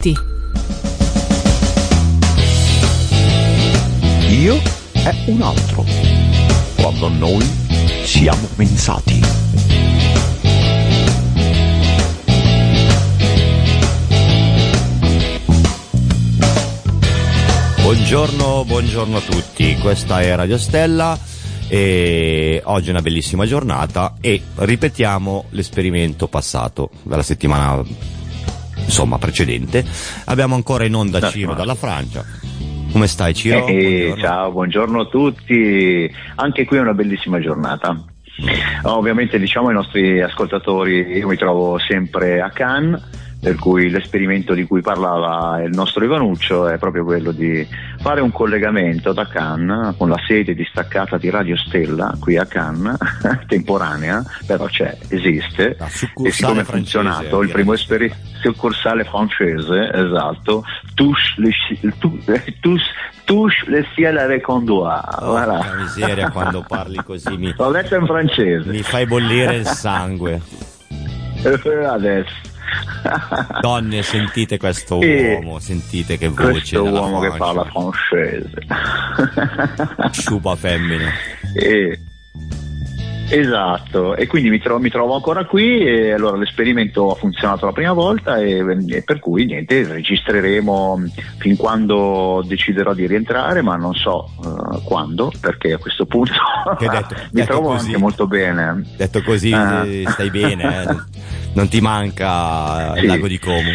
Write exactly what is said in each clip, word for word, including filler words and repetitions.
Pensati. Io è un altro, quando noi siamo pensati. Buongiorno, buongiorno a tutti, questa è Radio Stella e oggi è una bellissima giornata e ripetiamo l'esperimento passato dalla settimana insomma precedente. Abbiamo ancora in onda Ciro dalla Francia. Come stai, Ciro? Eh, buongiorno. Ciao, buongiorno a tutti. Anche qui è una bellissima giornata. Mm. Ovviamente diciamo ai nostri ascoltatori, io mi trovo sempre a Cannes, per cui l'esperimento di cui parlava il nostro Ivanuccio è proprio quello di fare un collegamento da Cannes con la sede distaccata di Radio Stella qui a Cannes, temporanea, però c'è, esiste, e siccome è funzionato il primo esperimento, succursale francese, esatto, touche le, touche, touche le ciel avec un doigt. Oh, voilà. Che miseria, quando parli così mi, l'ho detto in francese, mi fai bollire il sangue. Adesso donne, sentite questo e uomo, sentite che voce, questo uomo Francia. Che parla francese, sciupa femmina. E, esatto, e quindi mi trovo, mi trovo ancora qui e allora l'esperimento ha funzionato la prima volta e, e per cui niente, registreremo fin quando deciderò di rientrare, ma non so uh, quando, perché a questo punto che detto, mi detto trovo così, anche molto bene. Detto così uh. stai bene, eh? Non ti manca il sì. lago di Como?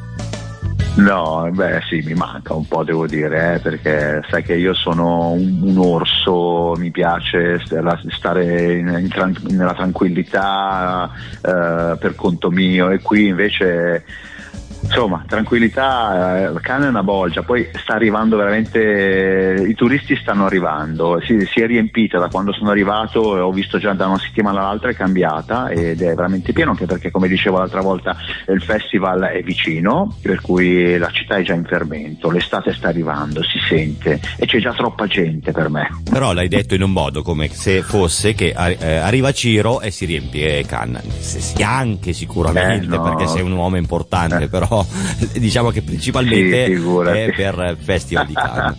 No, beh sì, mi manca un po', devo dire, eh, perché sai che io sono un, un orso, mi piace stare in, in tran- nella tranquillità eh, per conto mio, e qui invece insomma tranquillità, eh, Cannes è una bolgia, poi sta arrivando veramente, i turisti stanno arrivando, si, si è riempita da quando sono arrivato, ho visto già da una settimana all'altra è cambiata ed è veramente pieno, anche perché come dicevo l'altra volta il festival è vicino, per cui la città è già in fermento, l'estate sta arrivando, si sente e c'è già troppa gente per me. Però l'hai detto in un modo come se fosse che eh, arriva Ciro e si riempie Cannes, sì, anche sicuramente, eh, no. Perché sei un uomo importante, eh. Però diciamo che principalmente sì, è per il Festival di Cannes.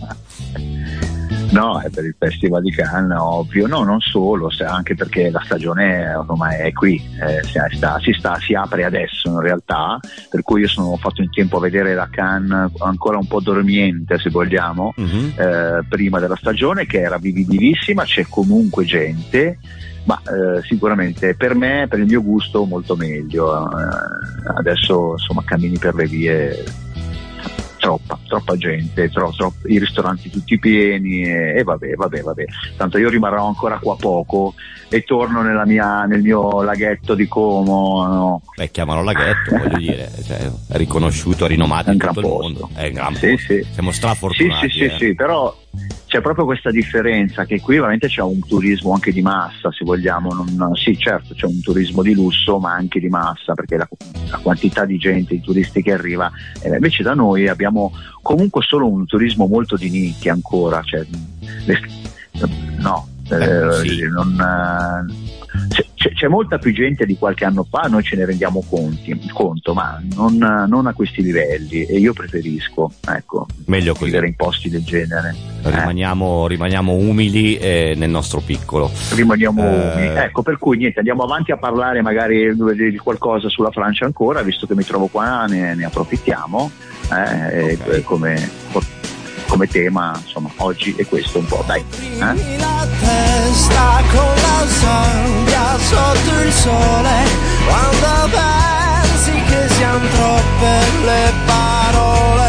No, è per il Festival di Cannes, ovvio. No, non solo, anche perché la stagione ormai è qui, eh, si, sta, si, sta, si apre adesso in realtà, per cui io sono ho fatto in tempo a vedere la Cannes ancora un po' dormiente, se vogliamo, mm-hmm. eh, prima della stagione, che era vivibilissima, c'è comunque gente, ma eh, sicuramente per me, per il mio gusto, molto meglio. Eh, adesso insomma cammini per le vie, troppa, troppa gente, tro, tro, i ristoranti tutti pieni e, e vabbè, vabbè, vabbè. Tanto io rimarrò ancora qua poco e torno nella mia, nel mio laghetto di Como. No? Beh, chiamalo laghetto, voglio dire, cioè, è riconosciuto, rinomato in tutto il mondo. È un gran sì, posto. Sì. Siamo strafortunati. Sì, sì, eh. sì, sì, però c'è proprio questa differenza che qui veramente c'è un turismo anche di massa, se vogliamo. Non, sì, certo, c'è un turismo di lusso, ma anche di massa, perché la, la quantità di gente, di turisti che arriva, eh, invece da noi abbiamo comunque solo un turismo molto di nicchia ancora, cioè, le, no, eh, sì. non, c'è, c'è molta più gente di qualche anno fa, noi ce ne rendiamo conti, conto, ma non, non a questi livelli, e io preferisco, ecco, meglio così, vivere in posti del genere. Rimaniamo, eh. rimaniamo umili eh, nel nostro piccolo. Rimaniamo eh... umili. Ecco, per cui niente, andiamo avanti a parlare magari di qualcosa sulla Francia ancora, visto che mi trovo qua, ne, ne approfittiamo. Eh, okay. e come, come tema, insomma, oggi è questo un po', dai. Eh? La testa con la sabbia sotto il sole, quando pensi che siano troppe le parole.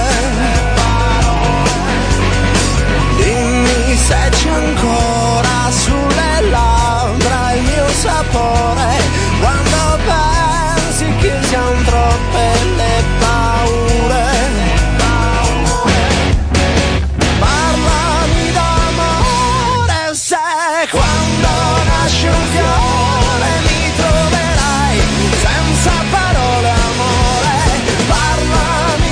Dimmi se c'è ancora sulle labbra il mio sapore, quando pensi che siano troppe le paure. Parlami d'amore, se quando nasce un fiore mi troverai senza parole, amore. Parlami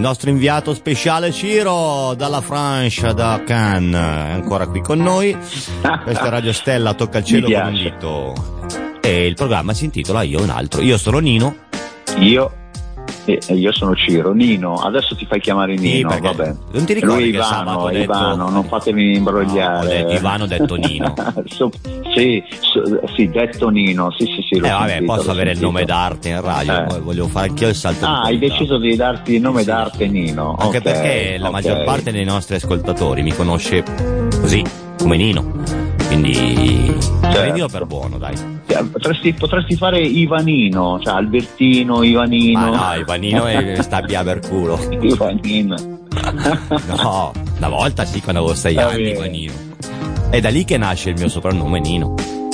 nostro inviato speciale Ciro dalla Francia, da Cannes, è ancora qui con noi. Questa è Radio Stella, tocca il cielo con un dito. E il programma si intitola Io e un altro. Io sono Nino. Io e io sono Ciro. Nino, adesso ti fai chiamare Nino, sì, vabbè. Non ti ricordi Lui che Ivano, sabato ho detto... Ivano, non fatemi imbrogliare. No, detto, Ivano detto Nino. so, sì, so, sì, detto Nino, sì, sì, sì. Eh vabbè, sentito, posso avere sentito. il nome d'arte in radio, eh. voglio fare anch'io il salto. Ah, di hai qualità. deciso di darti il nome sì. d'arte Nino. Anche okay, perché la okay. maggior parte dei nostri ascoltatori mi conosce così, come Nino. Quindi certo. prendilo per buono, dai. Potresti, potresti fare Ivanino, cioè Albertino, Ivanino. Ma no, Ivanino è stabia per culo. Ivanino. No, una volta sì, quando avevo sei anni, Ivanino. È da lì che nasce il mio soprannome Nino.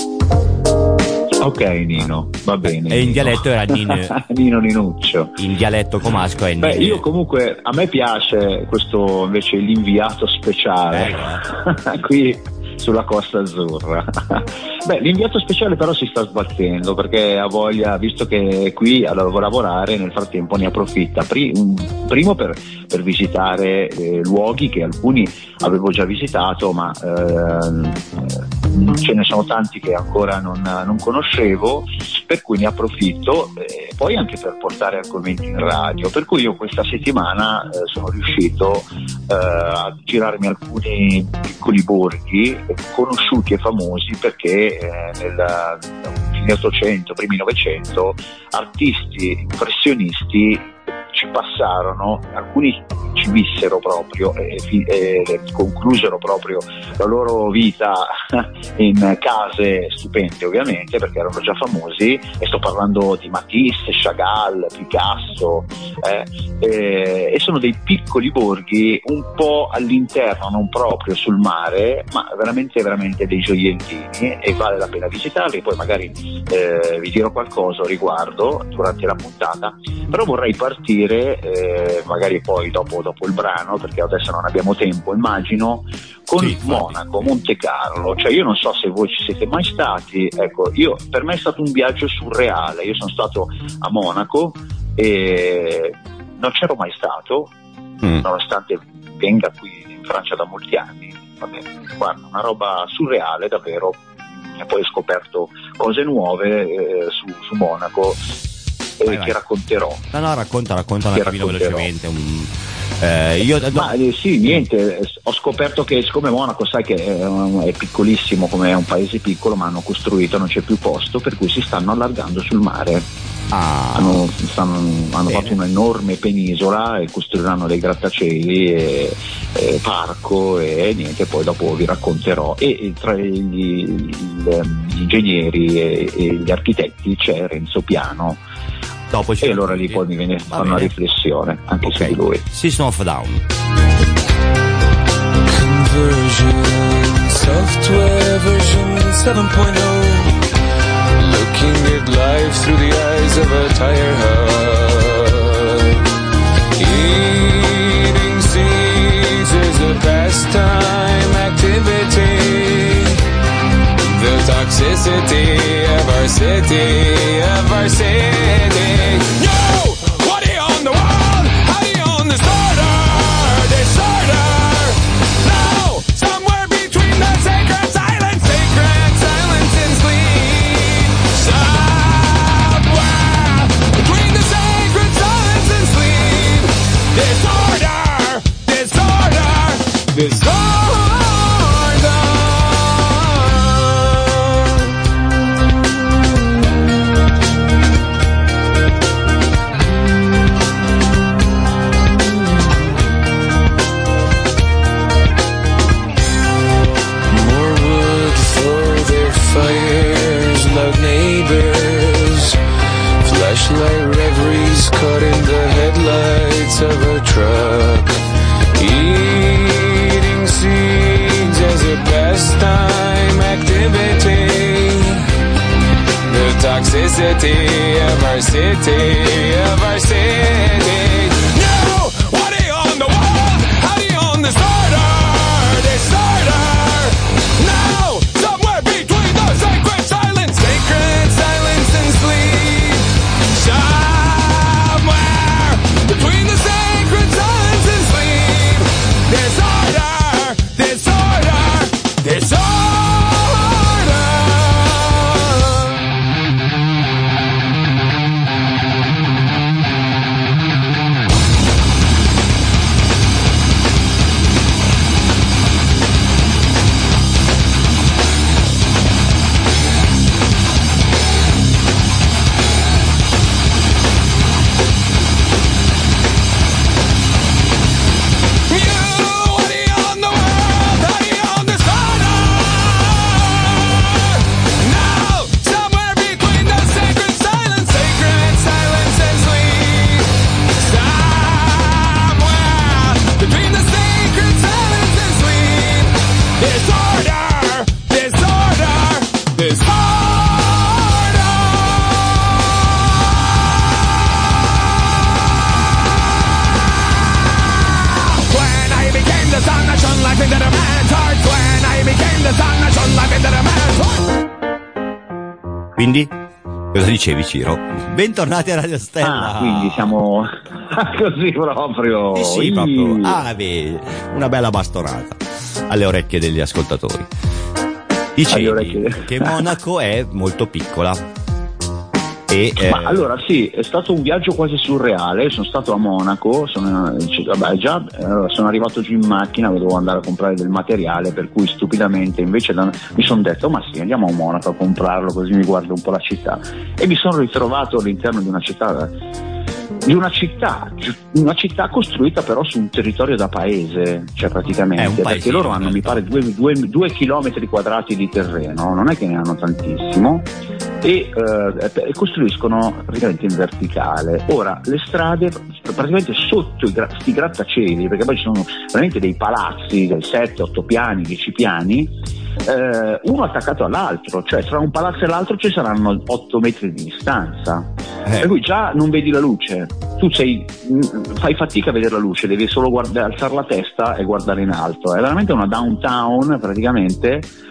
Ok, Nino, va bene. E in dialetto era Nino. Nino Ninuccio. In dialetto comasco è Nino. Beh, io comunque, a me piace questo invece l'inviato speciale. Eh, Qui sulla Costa Azzurra. Beh, l'inviato speciale però si sta sbattendo perché ha voglia, visto che è qui a lavorare, nel frattempo ne approfitta. Primo per, per visitare eh, luoghi che alcuni avevo già visitato, ma eh, ce ne sono tanti che ancora non, non conoscevo, per cui ne approfitto, e poi anche per portare argomenti in radio. Per cui io questa settimana eh, sono riuscito eh, a girarmi alcuni piccoli borghi conosciuti e famosi perché eh, nel fine Ottocento, primi Novecento, artisti impressionisti ci passarono, alcuni ci vissero proprio e, e conclusero proprio la loro vita in case stupende, ovviamente, perché erano già famosi, e sto parlando di Matisse, Chagall, Picasso, eh, e, e sono dei piccoli borghi un po' all'interno, non proprio sul mare, ma veramente veramente dei gioiellini, e vale la pena visitarli. Poi magari eh, vi dirò qualcosa a riguardo durante la puntata, però vorrei partire Eh, magari poi dopo, dopo il brano, perché adesso non abbiamo tempo, immagino, con sì, Monaco, Monte Carlo. Cioè io non so se voi ci siete mai stati, ecco, io, per me è stato un viaggio surreale. Io sono stato a Monaco e non c'ero mai stato, mm. nonostante venga qui in Francia da molti anni. Vabbè, guarda, una roba surreale davvero. E poi ho scoperto cose nuove eh, su, su Monaco, Vai, vai. che racconterò. No, no, racconta, racconta un attimino velocemente. Un, eh, io, Ma eh, sì, niente, ho scoperto che siccome Monaco, sai che è, è piccolissimo, come è un paese piccolo, ma hanno costruito, non c'è più posto, per cui si stanno allargando sul mare. Ah, hanno stanno, hanno bene. fatto un'enorme penisola e costruiranno dei grattacieli e, e parco e niente, poi dopo vi racconterò. E, e tra gli, gli, gli ingegneri e, e gli architetti c'è Renzo Piano. Dopo ci e allora lì poi mi viene a fare una riflessione anche okay. su di lui. System of a Down. Conversion, software version seven point oh. Looking at life through the eyes of a tire hub. Eating seeds is a pastime activity. The toxicity of our city, of our city. Yo! What are you on the wall? How do you own this order? Disorder! No! Somewhere between the sacred silence, sacred silence and sleep. Somewhere between the sacred silence and sleep. Disorder! Disorder! Disorder! Fires, loud neighbors, flashlight reveries caught in the headlights of a truck. Eating seeds as a pastime activity. The toxicity of our city, of our city. No! What are you on the wall? How do you own this order? Disorder! No! Somewhere between the sacred silence, sacred silence and sleep. Somewhere between the sacred silence. is harder. When I became the sun, I shone life into the man's heart. When I became the sun, I shone life into the man's heart. Quindi, cosa dicevi, Ciro? Bentornati a Radio Stella. Ah, quindi siamo così proprio. Eh sì, proprio. Ah, beh, una bella bastonata alle orecchie degli ascoltatori. Dicevi orecchie. che Monaco è molto piccola. E, eh... Ma allora sì, è stato un viaggio quasi surreale. Sono stato a Monaco, sono, vabbè, già eh, sono arrivato giù in macchina, dovevo andare a comprare del materiale, per cui stupidamente invece da, mi sono detto ma sì, andiamo a Monaco a comprarlo, così mi guardo un po' la città, e mi sono ritrovato all'interno di una città di una città una città costruita però su un territorio da paese, cioè praticamente, perché loro hanno, mi pare, due, due, due chilometri quadrati di terreno, non è che ne hanno tantissimo, e eh, costruiscono praticamente in verticale. Ora le strade praticamente sotto i gra- sti grattacieli, perché poi ci sono veramente dei palazzi dai sette otto piani, dieci piani, eh, uno attaccato all'altro, cioè tra un palazzo e l'altro ci saranno otto metri di distanza, eh. per cui già non vedi la luce, tu sei, fai fatica a vedere la luce, devi solo guardare, alzare la testa e guardare in alto. È veramente una downtown praticamente,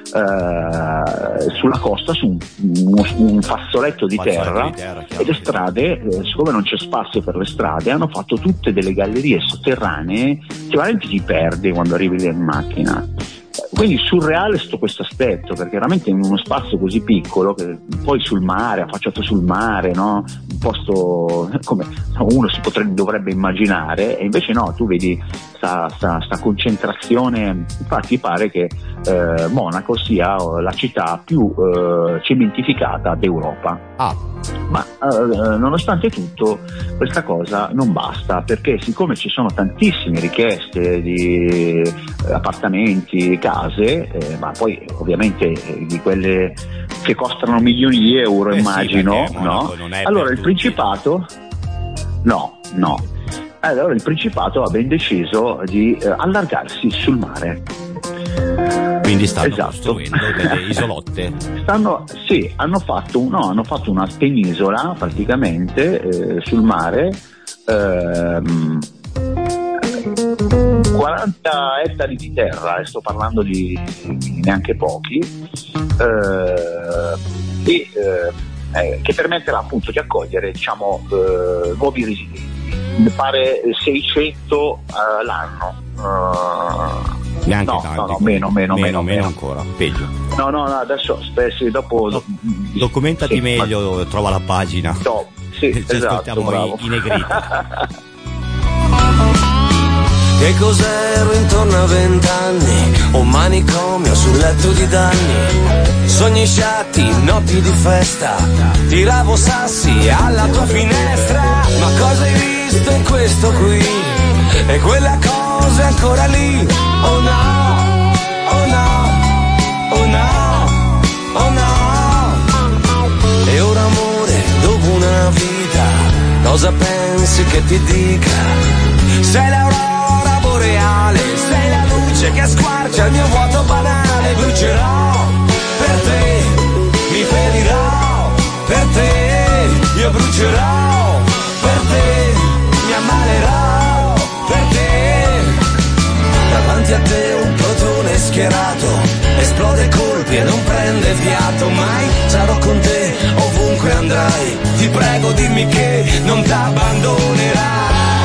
eh, sulla costa, su un, un, un fazzoletto di terra, di terra e le strade, eh, siccome non c'è spazio per le strade, hanno fatto tutte delle gallerie sotterranee che veramente ti perdi quando arrivi lì in macchina. Quindi surreale sto questo aspetto, perché veramente in uno spazio così piccolo, che poi sul mare, affacciato sul mare, no? Un posto come uno si potrebbe, dovrebbe immaginare, e invece no, tu vedi sta, sta, sta concentrazione. Infatti pare che eh, Monaco sia la città più eh, cementificata d'Europa. Ah. Ma eh, nonostante tutto questa cosa non basta, perché siccome ci sono tantissime richieste di eh, appartamenti, case, eh, ma poi ovviamente eh, di quelle che costano milioni di euro, eh immagino, sì, no? Allora il Principato no, no. Allora il Principato ha ben deciso di eh, allargarsi sul mare. Quindi stanno esatto. costruendo delle isolotte. Stanno, sì, hanno fatto, no, hanno fatto una penisola praticamente eh, sul mare, ehm, quaranta ettari di terra, e sto parlando di, di neanche pochi, eh, e eh, che permetterà appunto di accogliere, diciamo, eh, nuovi residenti. Mi pare seicento uh, l'anno. Uh, Neanche no, tanti. No, no, meno, meno, meno, meno, meno ancora, peggio. No, no, no, adesso spessi, dopo Do- documentati sì, meglio, ma... trova la pagina. No, sì, ci esatto, ascoltiamo bravo. in negrita. Che cos'ero intorno a vent'anni? Un manicomio sul letto di danni. Sogni sciatti, notti di festa. Tiravo sassi alla tua finestra. Ma cosa hai visto in questo qui? E quella cosa è ancora lì. Oh no, oh no, oh no, oh no. E ora amore, dopo una vita, cosa pensi che ti dica? Sei l'aurora boreale, sei la luce che squarcia il mio vuoto banale. Brucerò per te, mi ferirò per te, io brucerò per te, mi ammalerò per te. Davanti a te un protone schierato, esplode colpi e non prende fiato. Mai sarò con te ovunque andrai, ti prego dimmi che non t'abbandonerai.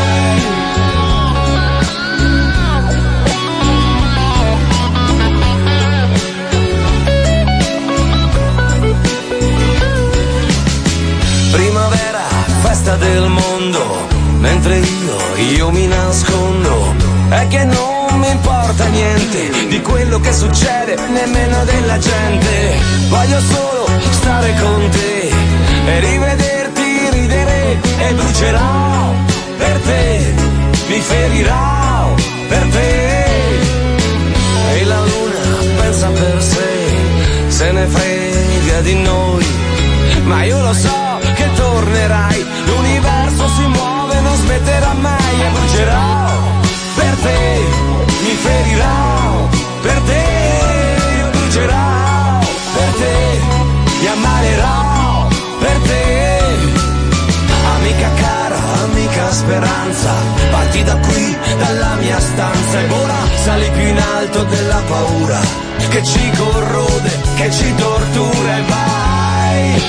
Primavera, festa del mondo, mentre io, io mi nascondo. È che non mi importa niente di quello che succede, nemmeno della gente. Voglio solo stare con te e rivederti ridere. E brucerò per te, mi ferirò per te. E la luna pensa per sé, se ne frega di noi. Ma io lo so che tornerai, l'universo si muove, non smetterà mai. E brucerò per te, mi ferirò per te, io brucerò per te, mi ammalerò per te. Amica cara, amica speranza, parti da qui, dalla mia stanza e vola, sali più in alto della paura che ci corrode, che ci tortura e vai.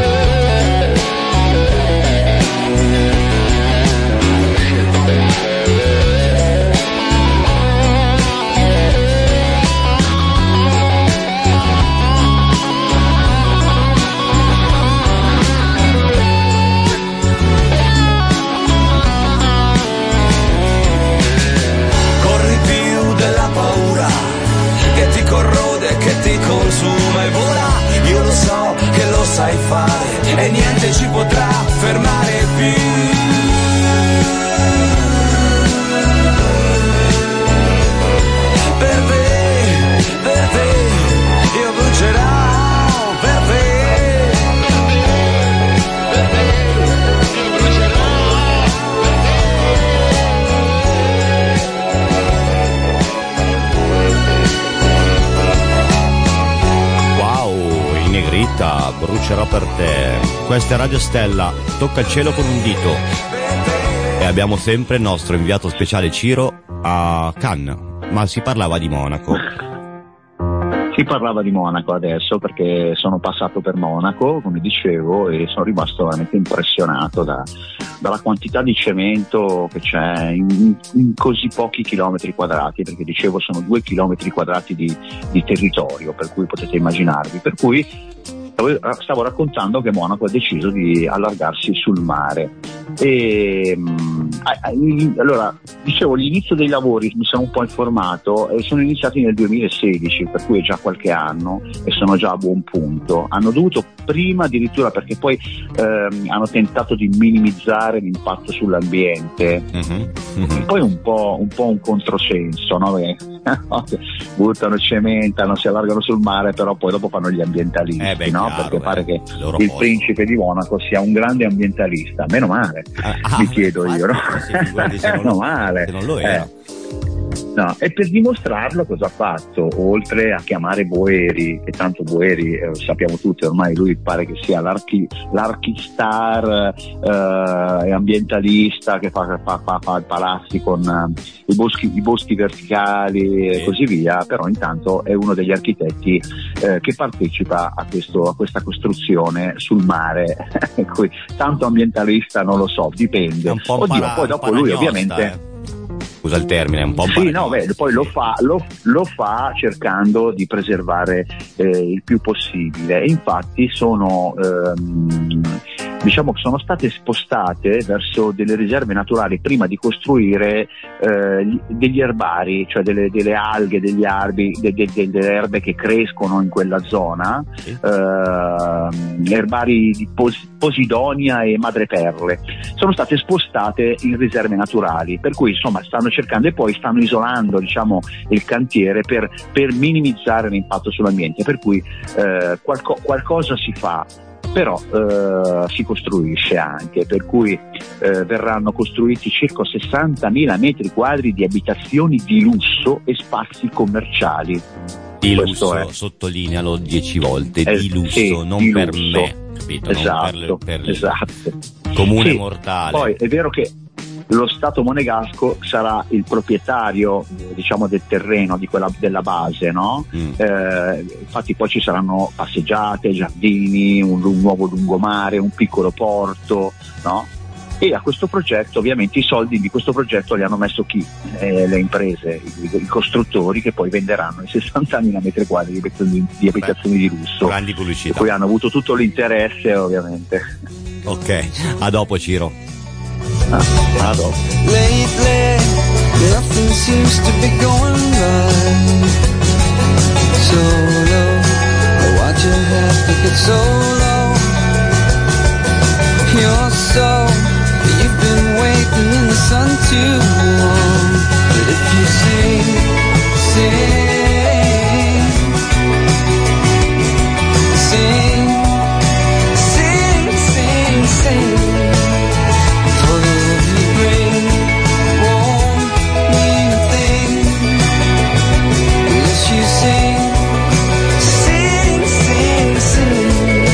Corrode che ti consuma e vola, io lo so che lo sai fare e niente ci potrà fermare più. Per te, per te, io brucerò per te. Per te, io brucerò. Negrita, brucerò per te. Questa è Radio Stella, tocca il cielo con un dito. E abbiamo sempre il nostro inviato speciale Ciro a Cannes, ma si parlava di Monaco. Si parlava di Monaco adesso perché sono passato per Monaco, come dicevo, e sono rimasto veramente impressionato da, dalla quantità di cemento che c'è in, in così pochi chilometri quadrati, perché dicevo sono due chilometri quadrati di, di territorio, per cui potete immaginarvi. Per cui stavo raccontando che Monaco ha deciso di allargarsi sul mare. E allora dicevo, l'inizio dei lavori, mi sono un po' informato, eh, sono iniziati nel duemilasedici, per cui è già qualche anno e sono già a buon punto. Hanno dovuto prima addirittura, perché poi ehm, hanno tentato di minimizzare l'impatto sull'ambiente, mm-hmm. Mm-hmm. Poi un po', un po' un controsenso, no? Perché buttano cementano, si allargano sul mare, però poi dopo fanno gli ambientalisti, eh beh, no? Chiaro, perché beh, pare che il posto. principe di Monaco sia un grande ambientalista, meno male, ah, mi chiedo ah, io, no? Sì, se non, male. Se non lo era. Eh. No, e per dimostrarlo cosa ha fatto? Oltre a chiamare Boeri, che tanto Boeri eh, sappiamo tutti, ormai lui pare che sia l'archi, l'archistar eh, ambientalista che fa, fa, fa, fa palazzi con eh, i, boschi, i boschi verticali e così via, però intanto è uno degli architetti eh, che partecipa a, questo, a questa costruzione sul mare. Tanto ambientalista non lo so, dipende. Oddio, para, poi dopo lui ovviamente... Eh. Scusa il termine, è un po' sì, no, beh, poi lo fa, lo, lo fa cercando di preservare eh, il più possibile. E infatti sono ehm, diciamo che sono state spostate verso delle riserve naturali prima di costruire eh, degli erbari, cioè delle, delle alghe, degli arbi, de, de, de, delle erbe che crescono in quella zona, eh, erbari di Pos- Posidonia e madreperle. Sono state spostate in riserve naturali, per cui insomma stanno cercando e poi stanno isolando, diciamo, il cantiere per, per minimizzare l'impatto sull'ambiente, per cui eh, qualco, qualcosa si fa, però eh, si costruisce anche, per cui eh, verranno costruiti circa sessantamila metri quadri di abitazioni di lusso e spazi commerciali. Di lusso, è. Sottolinealo dieci volte, eh, di lusso, sì, non di per lusso. me, capito? Esatto, non per, per esatto. comune sì, mortale. Poi è vero che lo Stato monegasco sarà il proprietario, diciamo, del terreno, di quella, della base, no? Mm. Eh, infatti poi ci saranno passeggiate, giardini, un, un nuovo lungomare, un piccolo porto, no? E a questo progetto, ovviamente, i soldi di questo progetto li hanno messo chi? Eh, le imprese, i, i costruttori, che poi venderanno i sessantamila metri quadri di abitazioni, di, abitazioni di lusso. Grandi pubblicità. E poi hanno avuto tutto l'interesse, ovviamente. Ok, a dopo Ciro. Ah, a dopo. Lately, nothing seems to be going right. So low, why'd you have to get so low? You're so, you've been waiting in the sun too long. But if you sing, sing, sing, sing, sing, sing. For the love you bring won't mean a thing unless you sing, sing, sing, sing.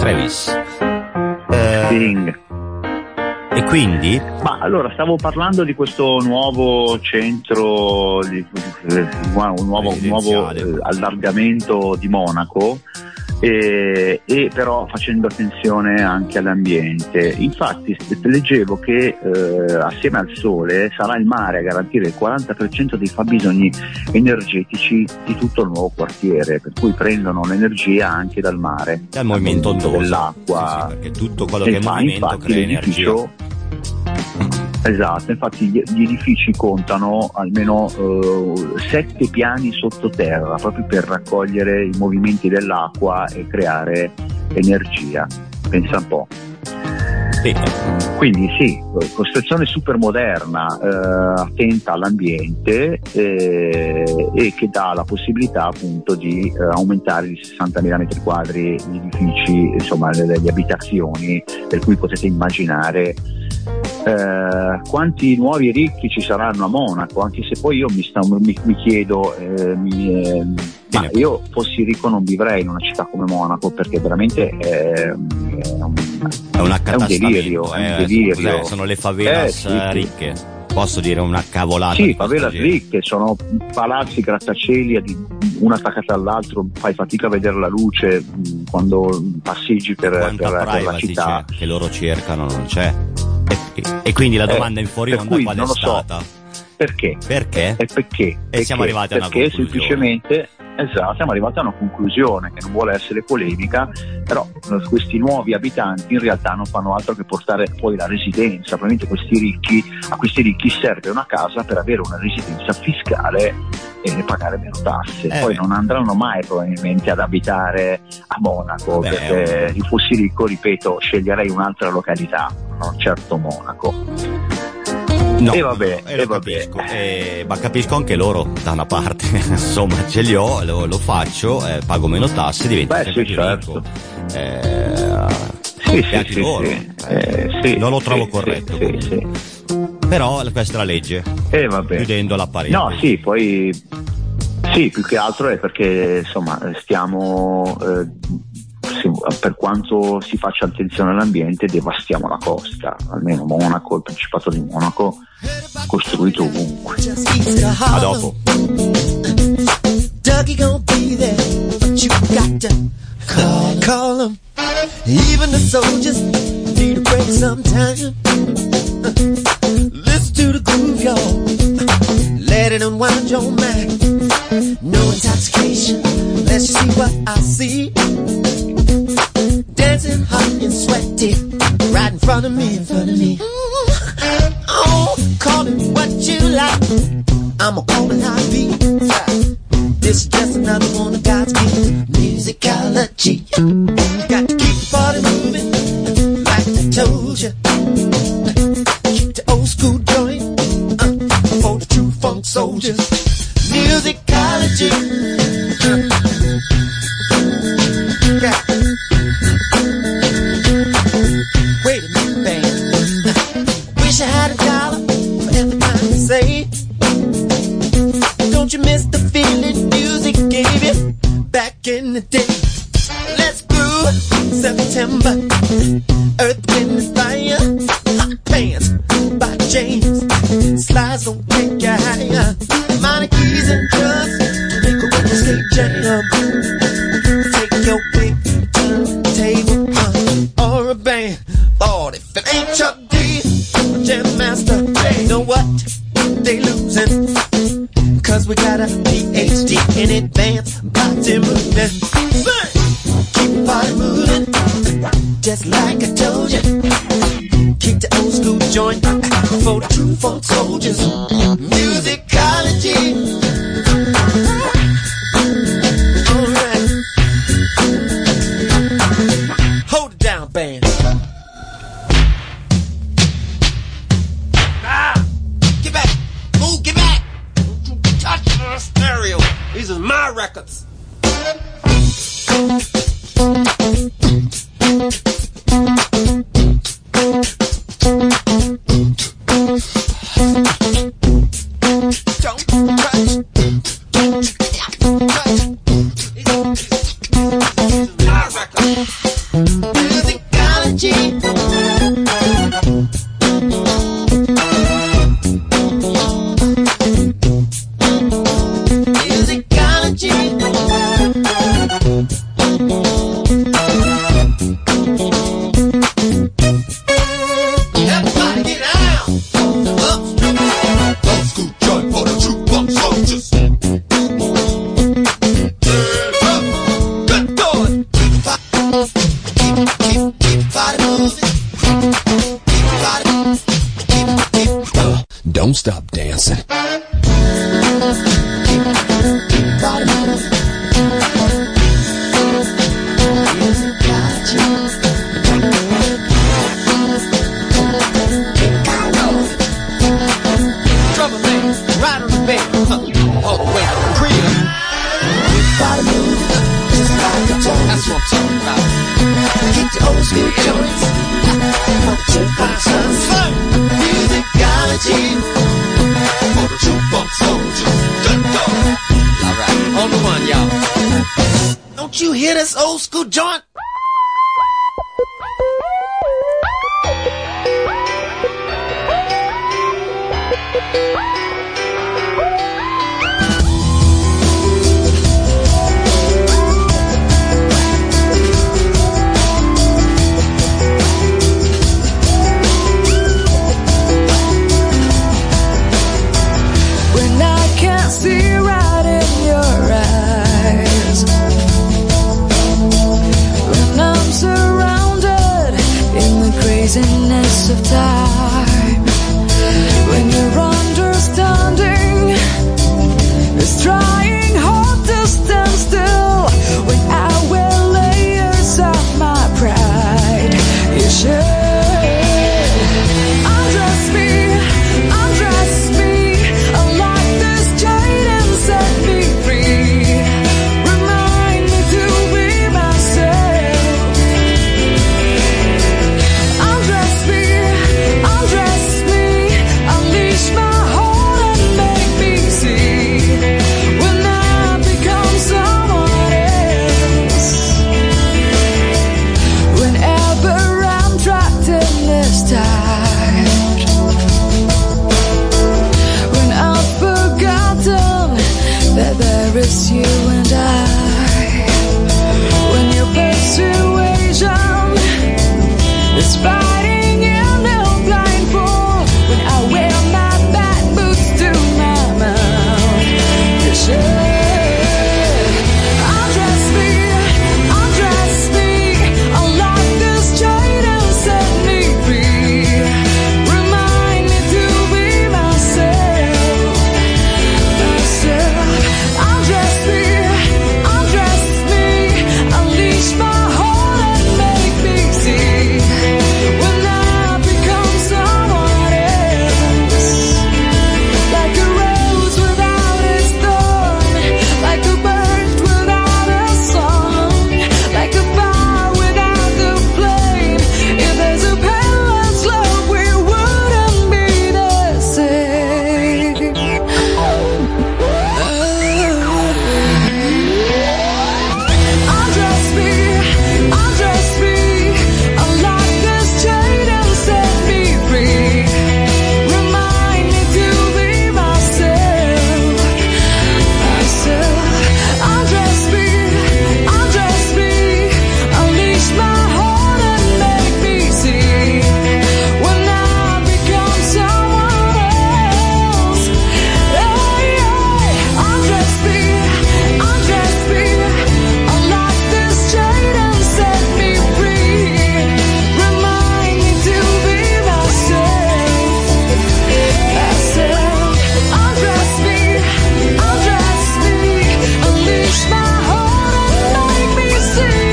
Travis. Eh, Sting. E quindi? Ma allora stavo parlando di questo nuovo centro, di, un nuovo, un nuovo eh, allargamento di Monaco, e, e però facendo attenzione anche all'ambiente. Infatti leggevo che eh, assieme al sole sarà il mare a garantire il quaranta per cento dei fabbisogni energetici di tutto il nuovo quartiere, per cui prendono l'energia anche dal mare, dal movimento ondoso dell'acqua, sì, sì, perché tutto quello che è movimento infatti, crea energia. Esatto, infatti gli, gli edifici contano almeno eh, sette piani sottoterra proprio per raccogliere i movimenti dell'acqua e creare energia. Pensa un po'. Sì. Quindi sì, costruzione super moderna, eh, attenta all'ambiente eh, e che dà la possibilità appunto di eh, aumentare di sessantamila metri quadri gli edifici, insomma le, le abitazioni, per cui potete immaginare Eh, quanti nuovi ricchi ci saranno a Monaco, anche se poi io mi, sta, mi, mi chiedo eh, mi, eh, ma io fossi ricco non vivrei in una città come Monaco, perché veramente è, è, un, è, un, è un delirio, eh, è un delirio. Sono, sono le favelas eh, sì, ricche, posso dire una cavolata? Sì, favelas ricche, sono palazzi, grattacieli una attaccata all'altro, fai fatica a vedere la luce mh, quando passeggi per, per, per la città. Che loro cercano non c'è. E, e quindi la domanda eh, in fuori onda qual è stata? So. Perché? Perché? E perché? E perché? siamo arrivati a una perché conclusione. Semplicemente, esatto, siamo arrivati a una conclusione che non vuole essere polemica, però questi nuovi abitanti in realtà non fanno altro che portare poi la residenza. Probabilmente questi ricchi, a questi ricchi serve una casa per avere una residenza fiscale e pagare meno tasse. Eh poi beh. non andranno mai probabilmente ad abitare a Monaco. Beh, perché se io fossi ricco, ripeto, sceglierei un'altra località, non certo Monaco. No, e vabbè, e lo e vabbè. capisco, e, ma capisco anche loro da una parte, insomma ce li ho, lo, lo faccio, eh, pago meno tasse, divento Beh, sempre sì, più certo. ricco. Eh, sì, e sì, anche sì, loro, sì. Eh, sì, non lo trovo sì, corretto. Sì, sì, sì. Però questa è la legge, e vabbè. chiudendo la parete. No, sì, poi sì, più che altro è perché insomma stiamo eh, per quanto si faccia attenzione all'ambiente, devastiamo la costa, almeno Monaco, il Principato di Monaco, costruito ovunque. A dopo. Dougie gon' be there, but you got to call, call him. Even the soldiers need a break sometime. Listen to the groove, y'all. Let it unwind your mind. No intoxication, let's see what I see. Dancing hot and sweaty, right in front of me, in front of me. Oh, call it what you like. I'ma call it how it be. This is just another one of God's gifts, musicology. Got to keep the party moving, like I told you. Keep the old school joint uh, for the true funk soldiers. Musicology. Uh. Got Wait a minute, band. Wish I had a dollar for every time you say. Don't you miss the feeling music gave you back in the day? Let's groove, September, Earth, Wind and Fire. Hot Pants by James, slides don't take you higher. Minor keys and drums make a roller skate jam. Take your pick, turntable uh, or a band. Lord, if it ain't Chuck D, Jam Master, you know what? They losing. Cause we got a P H D in advanced body movement. Keep the party moving, just like I told you. Keep the old school joint for the true folk soldiers. Musicology. Alright. Hold it down, band. Ah! Get back! Move, get back! Touch the stereo. These are my records. Don't touch. Don't touch. These are my records. Musicology. Don't stop dancing. That's what I'm talking about. Keep the old school joints. Musicology. For the jukebox soldiers. Alright, on the one, y'all. Don't you hear this old school joint? Craziness of time, when your understanding is trying hard to stand still, when I wear layers of my pride, you should undress me, undress me, unlock this chain and set me free, remind me to be myself. It's you and I. When your persuasion is fighting in the blindfold, when I wear my bad boots to my mouth, you should undress me, undress me, unlock this chain and set me free. Remind me to be myself, myself. Undress me, undress me, unleash my heart and make me see. When I become someone else, like a rose without its thorn, like a bird without a song, like a fire without the flame. If there's a endless love, we wouldn't be the same. Undress me, undress me, unlock this chain and set me free. Remind me to be myself, myself. Undress me, undress me, unleash my heart and make me see. When I become someone else, hey, hey. Undress me, undress me, unlock this chain and set me free. Remind me to be myself, myself. Undress me, undress me, unleash my heart and make me see.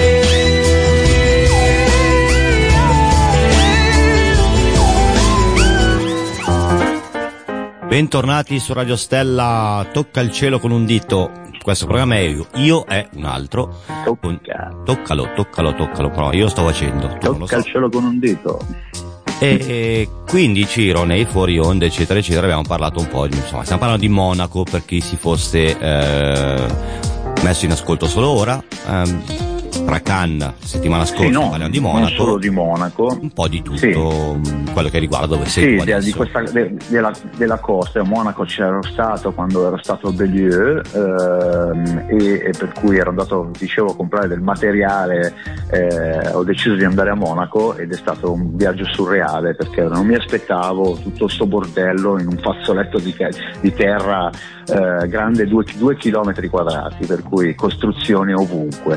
Bentornati su Radio Stella, tocca il cielo con un dito. Questo programma è io, io è un altro. Tocca. Toccalo, toccalo, toccalo, però io sto facendo. Tu non lo Tocca so. il cielo con un dito. E, e quindi Ciro, nei fuori onde, eccetera, eccetera, abbiamo parlato un po', di, insomma, stiamo parlando di Monaco per chi si fosse eh, messo in ascolto solo ora. Ehm, tra Cannes settimana scorsa, Sì, no, parliamo di non Monaco, solo di Monaco, un po' di tutto, Sì. quello che riguarda dove sei Sì, tu de- adesso. di questa, de- della, della costa. A Monaco c'ero stato quando ero stato a Beaulieu, ehm, e, e per cui ero andato, dicevo, a comprare del materiale, eh, ho deciso di andare a Monaco ed è stato un viaggio surreale perché non mi aspettavo tutto sto bordello in un fazzoletto di, di terra eh, grande due, due chilometri quadrati, per cui costruzioni ovunque.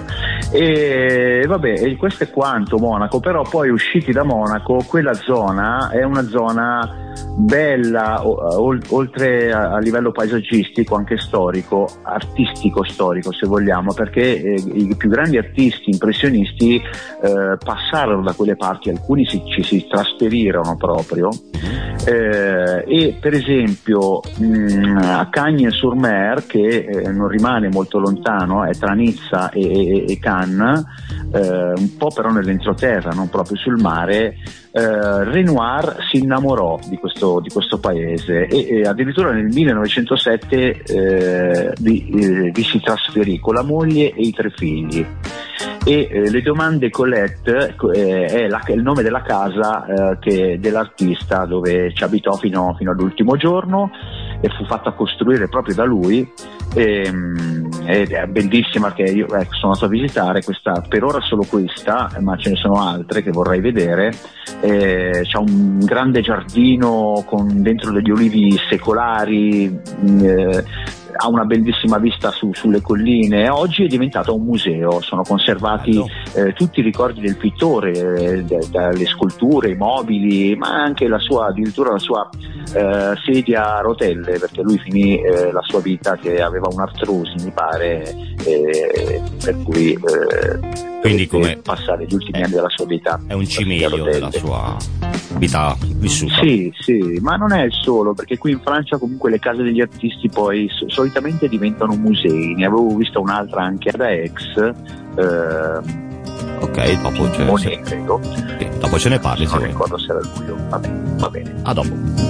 E vabbè, e questo è quanto Monaco. Però poi usciti da Monaco, quella zona è una zona bella, o, oltre a, a livello paesaggistico anche storico, artistico storico se vogliamo, perché eh, i più grandi artisti impressionisti eh, passarono da quelle parti, alcuni si, ci si trasferirono proprio, eh, e per esempio mh, a Cagnes-sur-Mer, che eh, non rimane molto lontano, è tra Nizza e, e, e Cannes, eh, un po' però nell'entroterra, non proprio sul mare. Uh, Renoir si innamorò di questo, di questo paese e, e addirittura nel millenovecentosette eh, vi, eh, vi si trasferì con la moglie e i tre figli. E eh, Le Domande Colette eh, è, la, è il nome della casa eh, che, dell'artista, dove ci abitò fino, fino all'ultimo giorno, e fu fatta costruire proprio da lui. E, ed è bellissima, che io ecco, sono andato a visitare questa, per ora solo questa, ma ce ne sono altre che vorrei vedere. Eh, c'è un grande giardino con dentro degli olivi secolari, eh, ha una bellissima vista su, sulle colline. Oggi è diventato un museo, sono conservati eh, tutti i ricordi del pittore, eh, dalle sculture, i mobili, ma anche la sua, addirittura la sua eh, sedia a rotelle, perché lui finì eh, la sua vita che aveva un'artrosi, mi pare, eh, per cui eh, quindi come passare gli ultimi è, anni della sua vita è un cimelio della sua vita vissuta. Sì, sì, ma non è il solo, perché qui in Francia comunque le case degli artisti poi so- solitamente diventano musei. Ne avevo vista un'altra anche ad Aix, eh, ok, dopo ce, Monet, se, credo. sì, dopo ce ne parli, se non vuoi. ricordo se era lui o va bene, va bene. A dopo.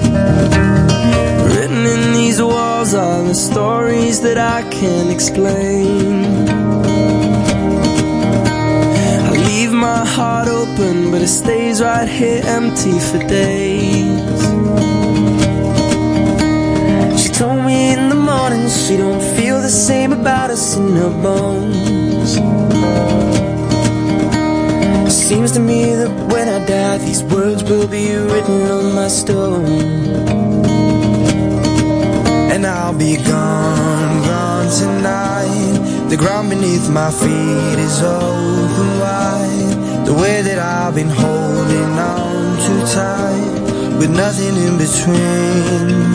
Written in these walls are the stories that I can't explain. Leave my heart open, but it stays right here empty for days. She told me in the morning she don't feel the same about us in her bones. It seems to me that when I die, these words will be written on my stone. And I'll be gone, gone tonight. The ground beneath my feet is open wide. The way that I've been holding on too tight, with nothing in between.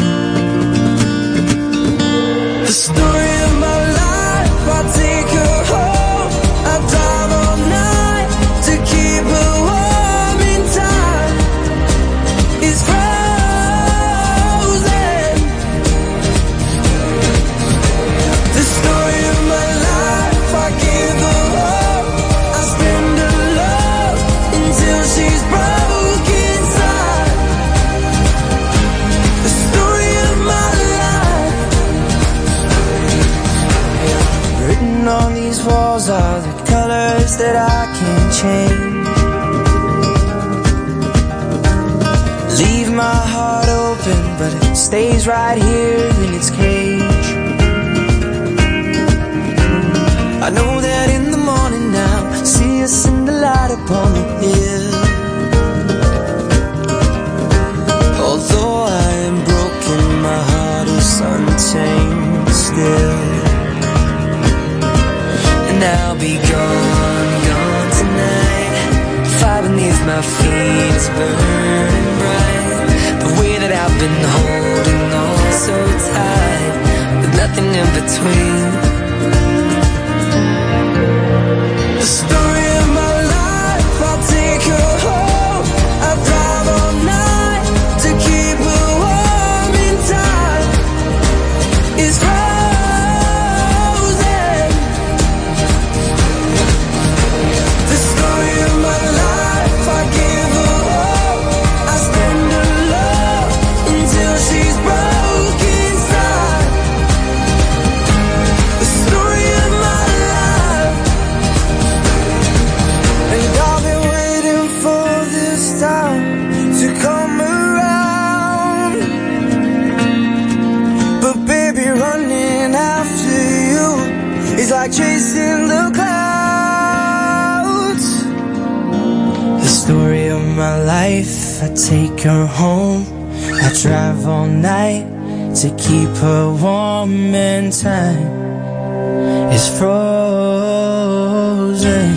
The story of my life, I'll take her home. I'll drive all night to keep her warm in time. It's frozen. The story of my life, I give her hope. I spend her love until she's broke inside. The story of my life. Written on these walls are the colors that I can't change. Leave my heart open, but it stays right here in its cage. I know that in the morning now, see us in the light upon the hill. Although I am broken, my heart is untamed still. And I'll be gone, gone tonight. Fire beneath my feet is burning bright. The way that I've been holding on so tight, with nothing in between. The story of my life, I'll take her home. I'll drive all night to keep her warm in time. It's frozen. The story of my life, I give her hope. I spend her love until she's broke inside. The story of my life. like chasing the clouds. The story of my life, I take her home, I drive all night to keep her warm, and time is frozen.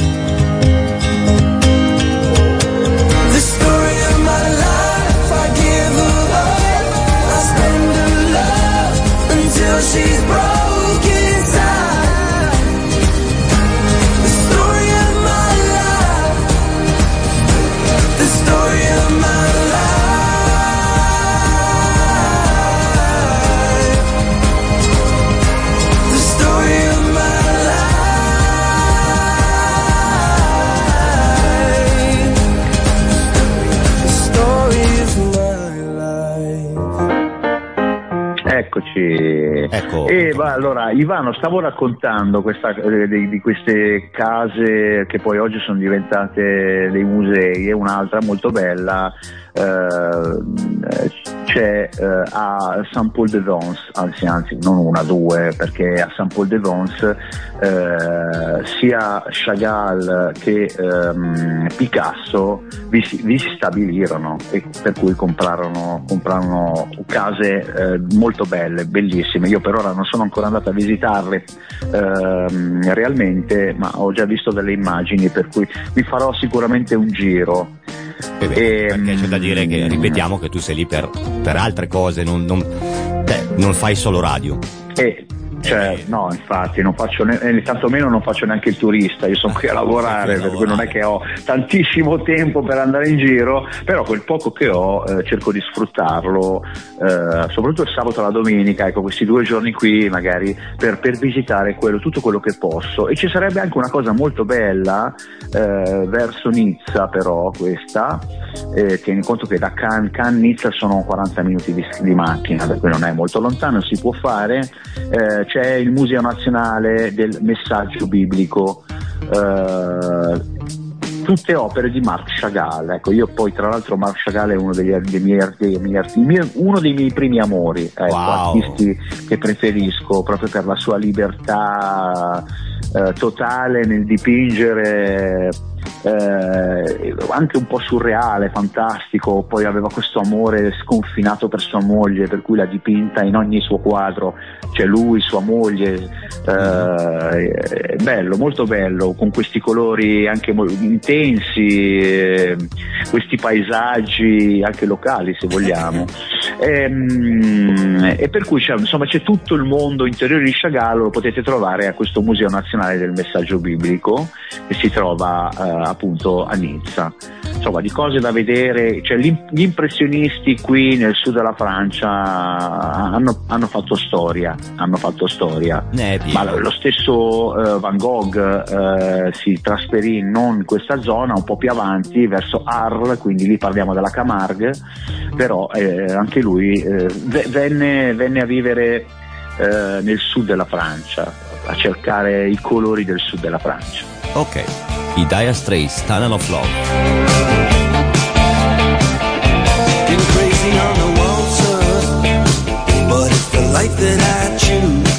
The story of my life, I give her up, I spend her love until she's broken inside. The story of my life, the story of my life. Eccoci. Ecco. E va, allora Ivano, stavo raccontando questa, eh, di, di queste case che poi oggi sono diventate dei musei, e un'altra molto bella eh, c'è eh, a Saint-Paul-de-Vence, anzi, anzi non una, due, perché a Saint-Paul-de-Vence eh, sia Chagall che ehm, Picasso vi si, vi si stabilirono, e per cui comprarono, comprarono case eh, molto belle, bellissime. Io per ora non sono ancora andato a visitarle ehm, realmente, ma ho già visto delle immagini, per cui mi farò sicuramente un giro. Eh beh, perché c'è da dire che, ripetiamo, che tu sei lì per, per altre cose, non, non, beh, non fai solo radio. Eh, cioè, no, infatti, non faccio ne- eh, tantomeno non faccio neanche il turista, io sono qui a lavorare, per cui non è che ho tantissimo tempo per andare in giro, però quel poco che ho eh, cerco di sfruttarlo, eh, soprattutto il sabato e la domenica, ecco, questi due giorni qui magari per, per visitare quello, tutto quello che posso. E ci sarebbe anche una cosa molto bella eh, verso Nizza, però questa, eh, tieni conto che da Cannes, Cannes Nizza sono quaranta minuti di, di macchina, per cui non è molto lontano, si può fare. Eh, c'è il Museo Nazionale del Messaggio Biblico, eh, tutte opere di Marc Chagall. Ecco, io poi tra l'altro Marc Chagall è uno degli, dei miei, dei miei artisti, uno dei miei primi amori, ecco, wow. artisti che preferisco proprio per la sua libertà eh, totale nel dipingere. Eh, anche un po' surreale, fantastico. Poi aveva questo amore sconfinato per sua moglie, per cui l'ha dipinta in ogni suo quadro, c'è lui, sua moglie, eh, bello, molto bello, con questi colori anche mo- intensi, eh, questi paesaggi anche locali, se vogliamo. E, e per cui c'è, insomma, c'è tutto il mondo interiore di Chagall, lo potete trovare a questo Museo Nazionale del Messaggio Biblico, che si trova eh, appunto a Nizza. Insomma, di cose da vedere, cioè gli impressionisti qui nel sud della Francia hanno, hanno fatto storia, hanno fatto storia. Eh, ma lo stesso eh, Van Gogh eh, si trasferì non in questa zona, un po' più avanti verso Arles, quindi lì parliamo della Camargue, però eh, anche lui eh, venne, venne a vivere eh, nel sud della Francia, a cercare i colori del sud della Francia. Ok, i Dire Straits, Tunnel of Love. Getting crazy on the waltz, but it's the life that I choose.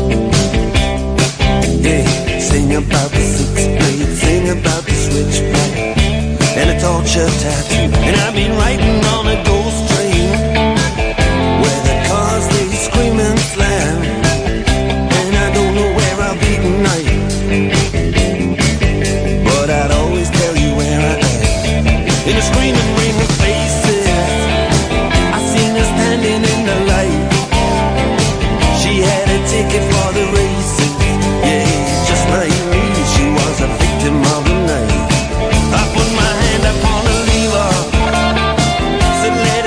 Yeah, sing about the six blade, sing about the switchback, and a torture tattoo. And I've been riding on a ghost train, where the cars they scream and slam, and I don't know where I'll be tonight, but I'd always tell you where I am. In the screaming ring of faces, I seen her standing in the light. She had a ticket for the races, yeah, just like me, she was a victim of the night. I put my hand upon the lever, said let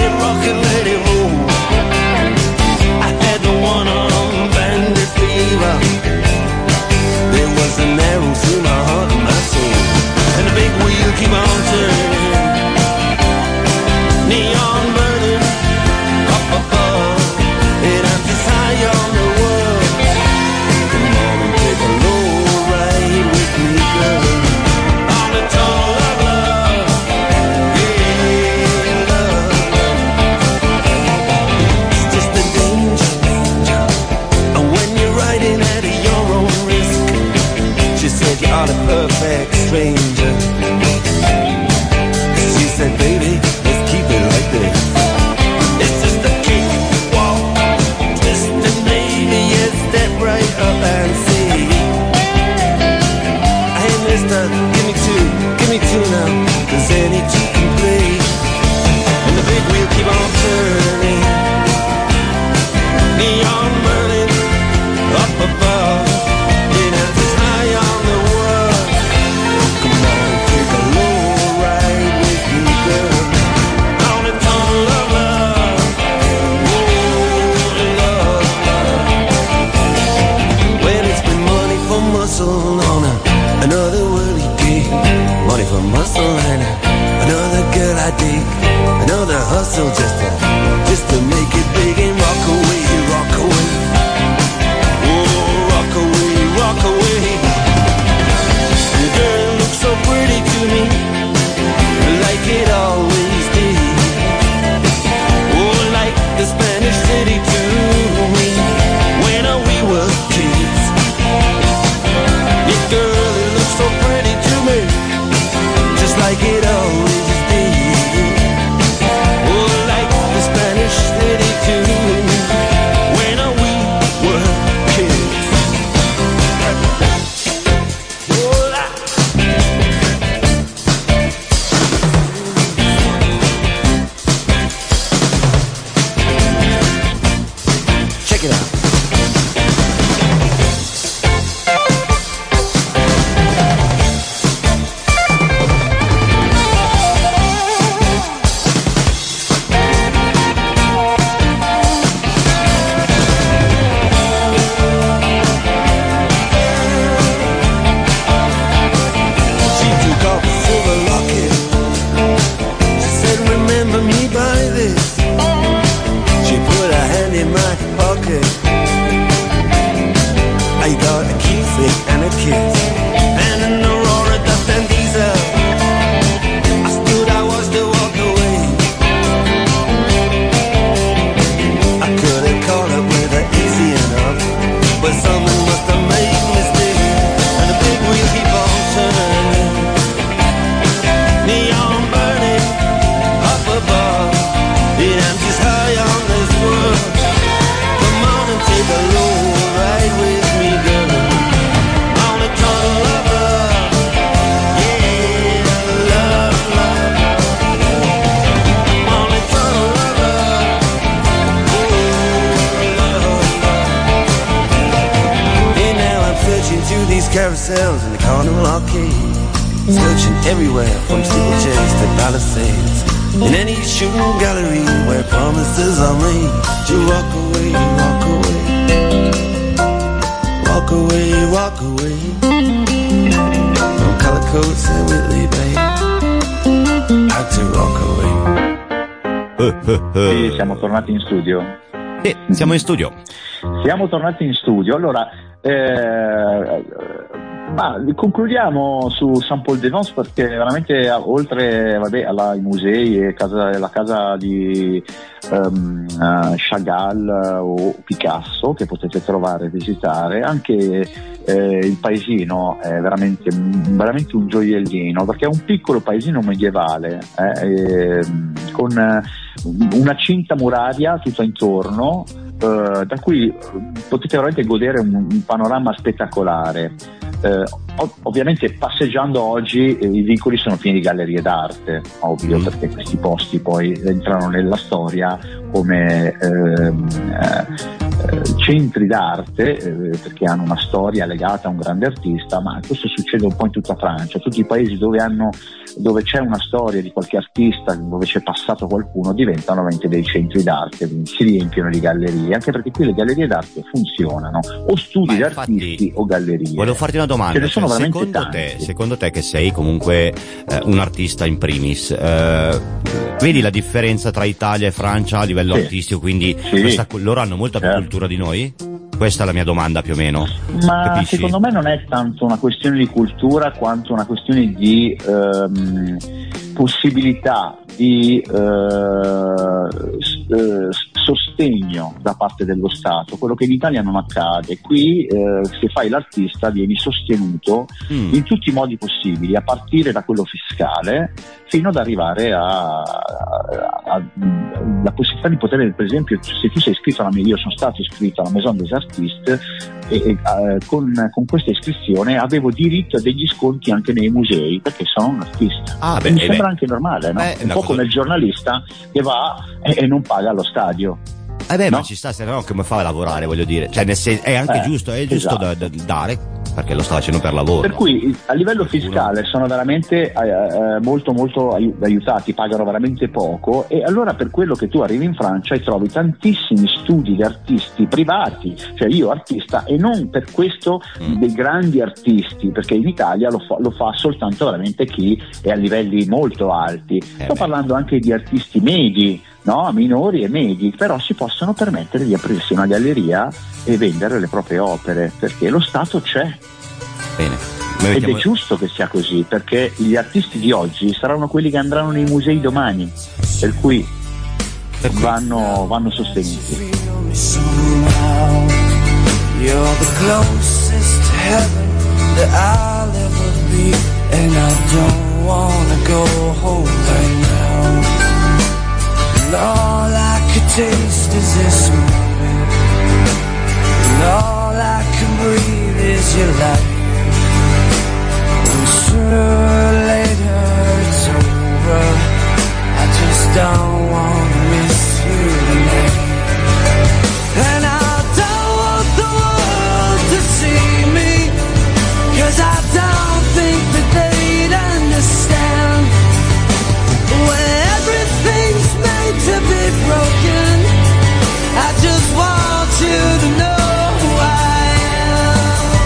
big. Another hustle just to, just to make it big and rock away, rock away. Oh, rock away, rock away. The girl looks so pretty to me, like it always did. Oh, like the Spanish city to me, when we were kids. Yeah, girl, it looks so pretty to me, just like it always did. Oh, like the Spanish city to me, when we were kids. Oh, la- Check it out. She took off a silver locket. She said, remember me by this. She put her hand in my pocket. I got a keepsake and a kiss, and an Aurora dust and diesel. I stood, I watched her walk away. I could have caught up with her easy enough, but something must have made a mistake, and the big wheel keep on turning. Neon burning up above, and I'm just high on this world. Come on and take a load ride with me, girl. On a tunnel of love, yeah, love, love. On a tunnel of love, oh, love, love. And now I'm searching through these carousels in the carnival arcade, searching everywhere from steeplechase to palisades, in any shooting gallery where promises are made to walk away, walk away, walk away, walk away from color coats and Whitley Bay. Had to rock away. Sì, siamo tornati in studio. Sì, siamo in studio. Siamo tornati in studio. Allora, eh, ma concludiamo su Saint-Paul-de-Vence, perché veramente oltre vabbè, alla, ai musei e casa, la casa di um, uh, Chagall o Picasso che potete trovare e visitare, anche eh, il paesino è veramente, veramente un gioiellino, perché è un piccolo paesino medievale eh, eh, con una cinta muraria tutta intorno, Uh, da cui potete veramente godere un, un panorama spettacolare. Uh, ov- ovviamente passeggiando oggi eh, i vicoli sono pieni di gallerie d'arte, ovvio, mm. perché questi posti poi entrano nella storia come ehm, eh, centri d'arte, eh, perché hanno una storia legata a un grande artista, ma questo succede un po' in tutta Francia. Tutti i paesi dove hanno dove c'è una storia di qualche artista, dove c'è passato qualcuno, diventano veramente dei centri d'arte, quindi si riempiono di gallerie, anche perché qui le gallerie d'arte funzionano, o studi di artisti o gallerie. Volevo farti una domanda, Ce ne sono cioè, veramente secondo tanti. te, secondo te che sei comunque eh, un artista in primis, eh, vedi la differenza tra Italia e Francia a livello Sì. artistico, quindi Sì. questa, loro hanno molta più Certo. cultura di noi? Questa è la mia domanda più o meno. Ma Capisci? secondo me non è tanto una questione di cultura quanto una questione di ehm, possibilità di eh, s- eh, sostegno da parte dello Stato, quello che in Italia non accade. Qui eh, se fai l'artista vieni sostenuto Mm. in tutti i modi possibili, a partire da quello fiscale fino ad arrivare a, a- a- la possibilità di poter, per esempio, se tu sei iscritto alla, io sono stato iscritto alla Maison des Artistes e, e eh, con, con questa iscrizione avevo diritto a degli sconti anche nei musei perché sono un artista. Ah, beh, Mi eh sembra beh. anche normale, no? Eh, Un una po' cosa- come il giornalista che va e, e non paga allo stadio. Eh beh, No? ma ci sta, se no come fa a lavorare, voglio dire. Cioè, nel sen- è anche Eh, giusto, è giusto esatto. da, da- dare. perché lo sta facendo per lavoro. Per cui a livello fiscale sono veramente eh, eh, molto molto ai- aiutati, pagano veramente poco, e allora per quello che tu arrivi in Francia e trovi tantissimi studi di artisti privati, cioè io artista, e non per questo Mm. dei grandi artisti, perché in Italia lo fa, lo fa soltanto veramente chi è a livelli molto alti. Sto beh. parlando anche di artisti medi, no? Minori e medi, però si possono permettere di aprirsi una galleria e vendere le proprie opere, perché lo Stato c'è. Bene. Noi Ed mettiamo- è giusto che sia così, perché gli artisti di oggi saranno quelli che andranno nei musei domani, per cui per cui- vanno, vanno sostenuti. Feel me somehow. You're the closest to heaven that I'll ever be, and I don't wanna go home right now. And all I could taste is this moment, and all I can breathe is your life. And sooner or later it's over. I just don't wanna miss you tonight. And I don't want the world to see me, 'cause I don't think that they'd understand. When everything's made to be broken, I just want you to know who I am.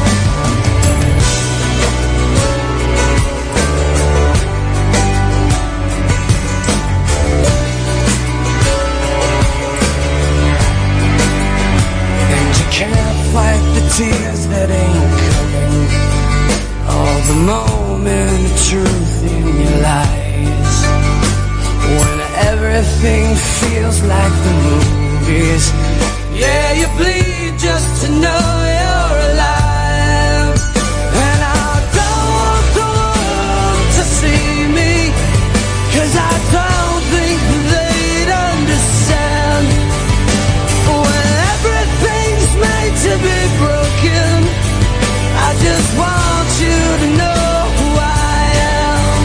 And you can't fight the tears that ain't coming, all the moment of truth in your lies. When everything feels like the movies, yeah, you bleed just to know you're alive. And I don't want the world to see me, 'cause I don't think they'd understand. When everything's made to be broken, I just want you to know who I am.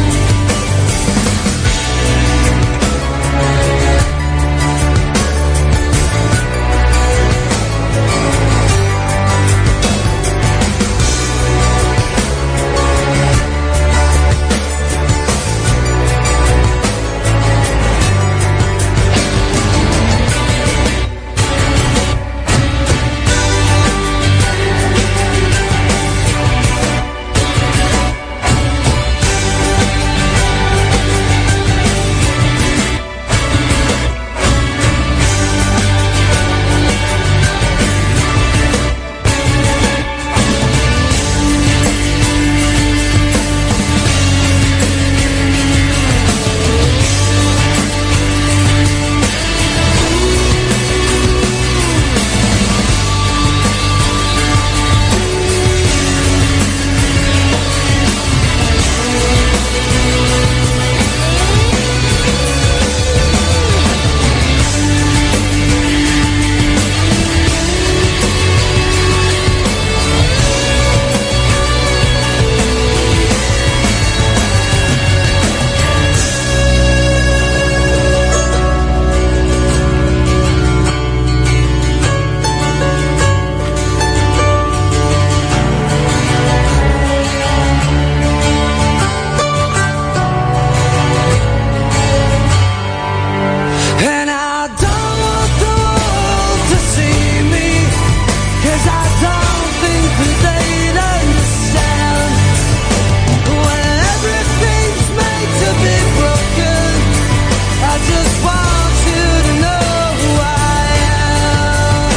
And I don't want the world to see me, 'cause I don't think that they'd understand. When everything's made to be broken, I just want you to know who I am.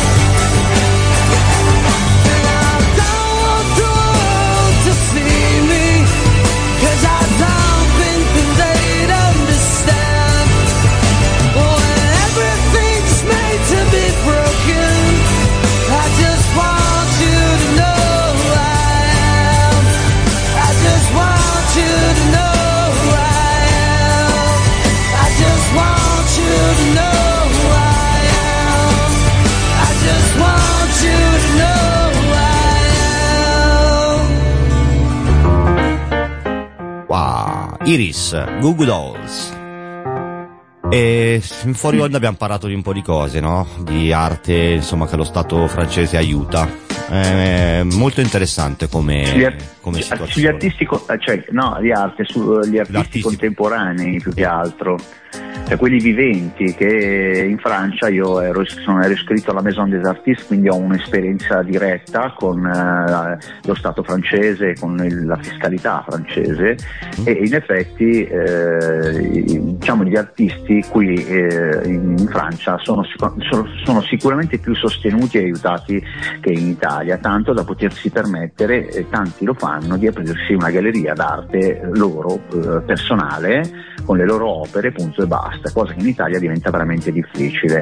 And I don't want the world to see me, 'cause I don't think that they'd understand. When everything's made to be broken, I just want you to know who I am. I just want you to know who I am. I just want you to know who I am. I just want you to know who I am. Wow, Iris, Goo Goo Dolls. E in fuori onda abbiamo parlato di un po' di cose, no? Di arte, insomma, che lo Stato francese aiuta. È molto interessante come, Gli ar- come cioè, situazione. sugli artisti, co- eh, cioè, no, di arte, sugli artisti L'artisti- contemporanei più che altro, cioè quelli viventi, che in Francia io ero, sono, ero iscritto alla Maison des Artistes, quindi ho un'esperienza diretta con eh, lo Stato francese, con il- la fiscalità francese, e in effetti eh, i- diciamo gli artisti qui eh, in, in Francia sono, sic- sono, sono sicuramente più sostenuti e aiutati che in Italia, tanto da potersi permettere, e tanti lo fanno, di aprirsi una galleria d'arte loro eh, personale con le loro opere, punto e basta, cosa che in Italia diventa veramente difficile.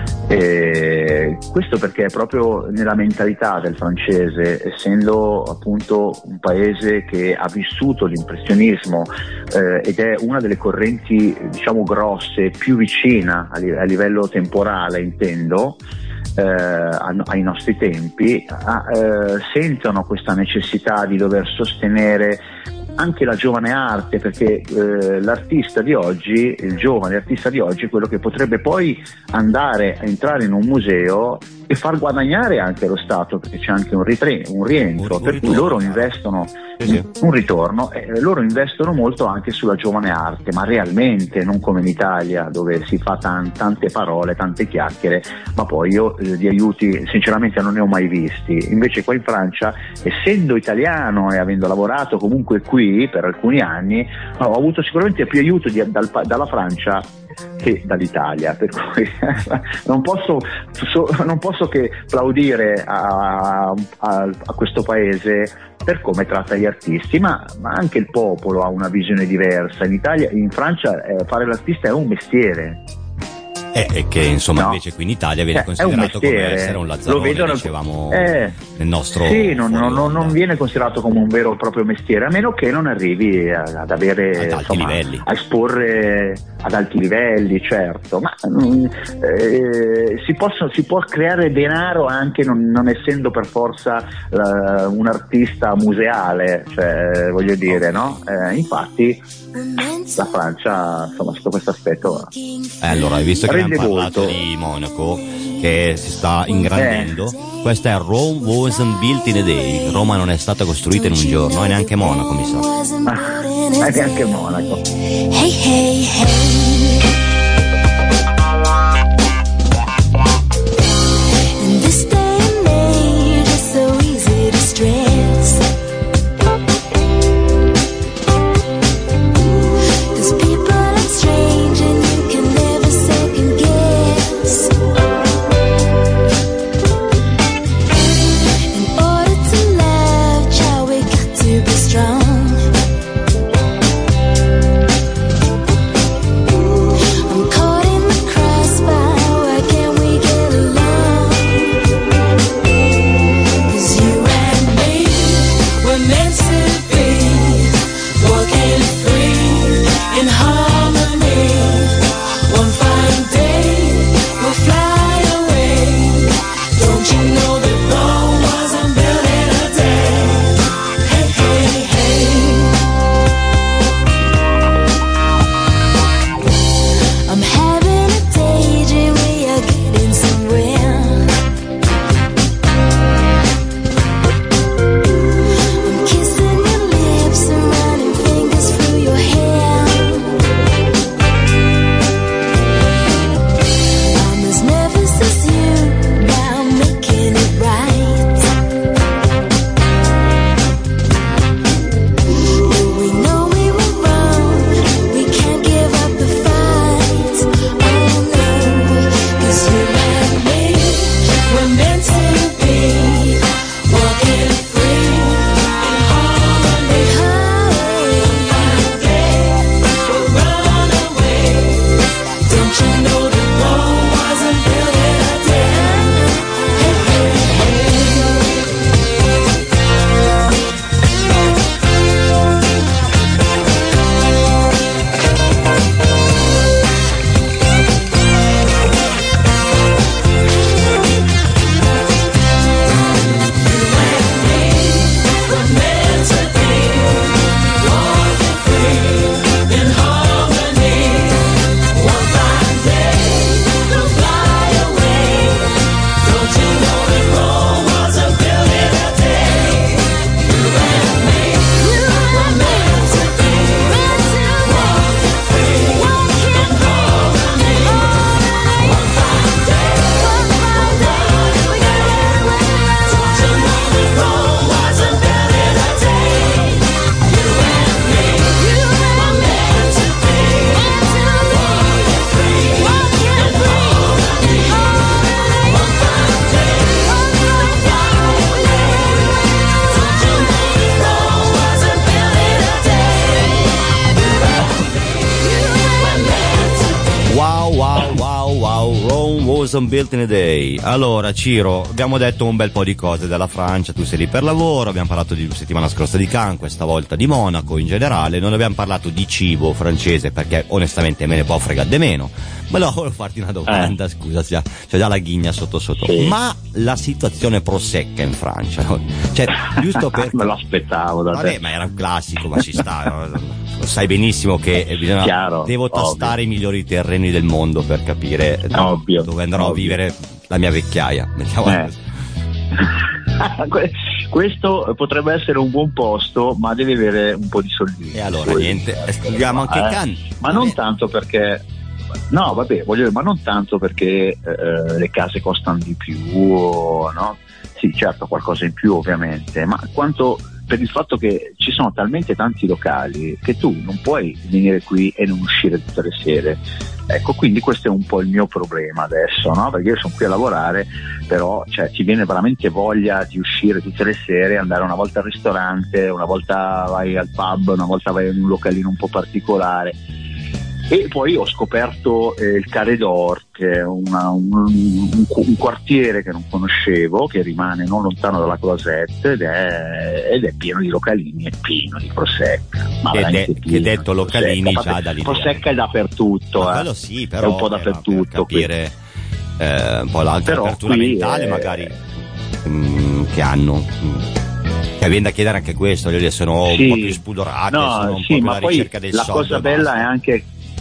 E questo perché è proprio nella mentalità del francese, essendo appunto un paese che ha vissuto l'impressionismo eh, ed è una delle correnti, diciamo, grosse, più vicina a, li- a livello temporale, intendo, eh, a- ai nostri tempi, a- eh, sentono questa necessità di dover sostenere anche la giovane arte, perché eh, l'artista di oggi, il giovane artista di oggi, è quello che potrebbe poi andare a entrare in un museo e far guadagnare anche lo Stato, perché c'è anche un, ritre- un rientro, Un- un per cui ritorno, loro chiaro. investono Sì, sì. un ritorno, eh, loro investono molto anche sulla giovane arte, ma realmente, non come in Italia dove si fa tan- tante parole, tante chiacchiere, ma poi io eh, di aiuti sinceramente non ne ho mai visti. Invece qua in Francia, essendo italiano e avendo lavorato comunque qui per alcuni anni, ho avuto sicuramente più aiuto di- dal pa- dalla Francia che dall'Italia, per cui non posso, so- non posso che plaudire a, a- a questo paese per come tratta gli artisti, ma, ma anche il popolo ha una visione diversa. In Italia, in Francia eh, fare l'artista è un mestiere. E, e che insomma No. invece qui in Italia viene Eh, è un considerato come mestiere. essere un Lo lazzarone, vedono- dicevamo eh, nel nostro sì, non, fuori non- non- onda. non viene considerato come un vero e proprio mestiere, a meno che non arrivi a- ad avere, Ad alti insomma, livelli. a esporre ad alti livelli, certo, ma mm, eh, si, possono- si può creare denaro anche non, non essendo per forza eh, un artista museale, cioè, voglio dire, no? Eh, infatti la Francia, insomma, sotto questo aspetto Eh, allora, visto che abbiamo Rende parlato molto. di Monaco che si sta ingrandendo, questa è Rome wasn't built in a day. Roma non è stata costruita in un giorno, e neanche Monaco, mi sa. ah, è anche Monaco. Hey, hey, hey. In this day and age, it's so easy to stress. 'Cause people are strange and you can never second guess. In order to love, child, we got to be strong. Wasn't Built in a Day. Allora, Ciro, abbiamo detto un bel po' di cose della Francia, tu sei lì per lavoro, abbiamo parlato di settimana scorsa di Cannes, questa volta di Monaco in generale, non abbiamo parlato di cibo francese perché onestamente me ne può fregare di meno. Ma no, volevo farti una domanda, eh. scusa, c'è, c'è già la ghigna sotto sotto. Sì. Ma la situazione prosecca in Francia, no? Cioè, giusto per... me lo aspettavo da Vabbè, te. ma era un classico, ma ci sta, no? Lo sai benissimo che bisogna... Chiaro, devo tastare ovvio. I migliori terreni del mondo per capire ovvio, dove andrò ovvio. a vivere la mia vecchiaia. Mettiamo eh. Questo potrebbe essere un buon posto, ma deve avere un po' di soldini. E allora niente, escludiamo anche eh, Cannes. Ma non tanto perché no, vabbè, voglio dire, ma non tanto perché eh, le case costano di più, no? Sì, certo, qualcosa in più ovviamente, ma quanto per il fatto che ci sono talmente tanti locali che tu non puoi venire qui e non uscire tutte le sere. Ecco, quindi questo è un po' il mio problema adesso, no? Perché io sono qui a lavorare, però cioè, ti viene veramente voglia di uscire tutte le sere, andare una volta al ristorante, una volta vai al pub, una volta vai in un localino un po' particolare. E poi ho scoperto eh, il Carré d'Or, che è una, un, un, un quartiere che non conoscevo, che rimane non lontano dalla Croisette ed è, ed è pieno di localini, è pieno di prosecca. Ma che, veramente de, pieno che detto di localini prosecca. già dall'idea. Prosecca è dappertutto, ma eh. quello sì, però è un po' dappertutto. Per capire eh, un po' l'altra però apertura qui, mentale eh, magari mh, che hanno. Mh. Che viene da chiedere anche questo, voglio dire, sono sì, un po' più spudorate, no, sono un sì, po' più ma alla poi ricerca del la soldo. cosa bella è anche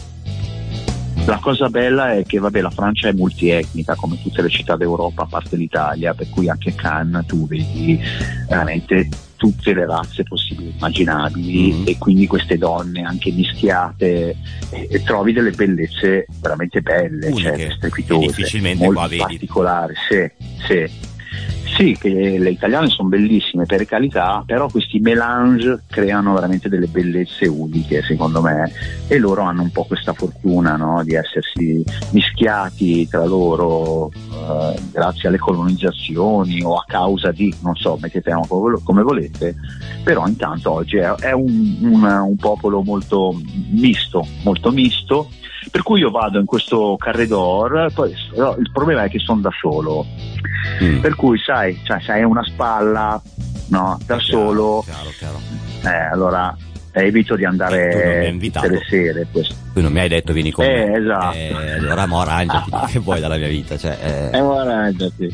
La cosa bella è che vabbè, la Francia è multietnica come tutte le città d'Europa a parte l'Italia, per cui anche Cannes tu vedi veramente tutte le razze possibili e immaginabili, mm-hmm. e quindi queste donne anche mischiate, e, e trovi delle bellezze veramente belle, uniche, cioè strepitose, difficilmente molto qua vedi. particolari, sì, sì. Sì, che le italiane sono bellissime per carità, però questi mélange creano veramente delle bellezze uniche secondo me, e loro hanno un po' questa fortuna, no, di essersi mischiati tra loro eh, grazie alle colonizzazioni o a causa di, non so, mettetela come volete, però intanto oggi è, è un, un, un popolo molto misto, molto misto. Per cui io vado in questo Carré d'Or, poi no, il problema è che sono da solo, mm. per cui sai, cioè, sai una spalla, no, da chiaro, solo, chiaro, chiaro. Eh, allora evito di andare eh, tutte le sere. Questo. Tu non mi hai detto vieni con eh, me, esatto. eh, allora mo arrangiati, che vuoi dalla mia vita, cioè, eh. eh, arrangiati.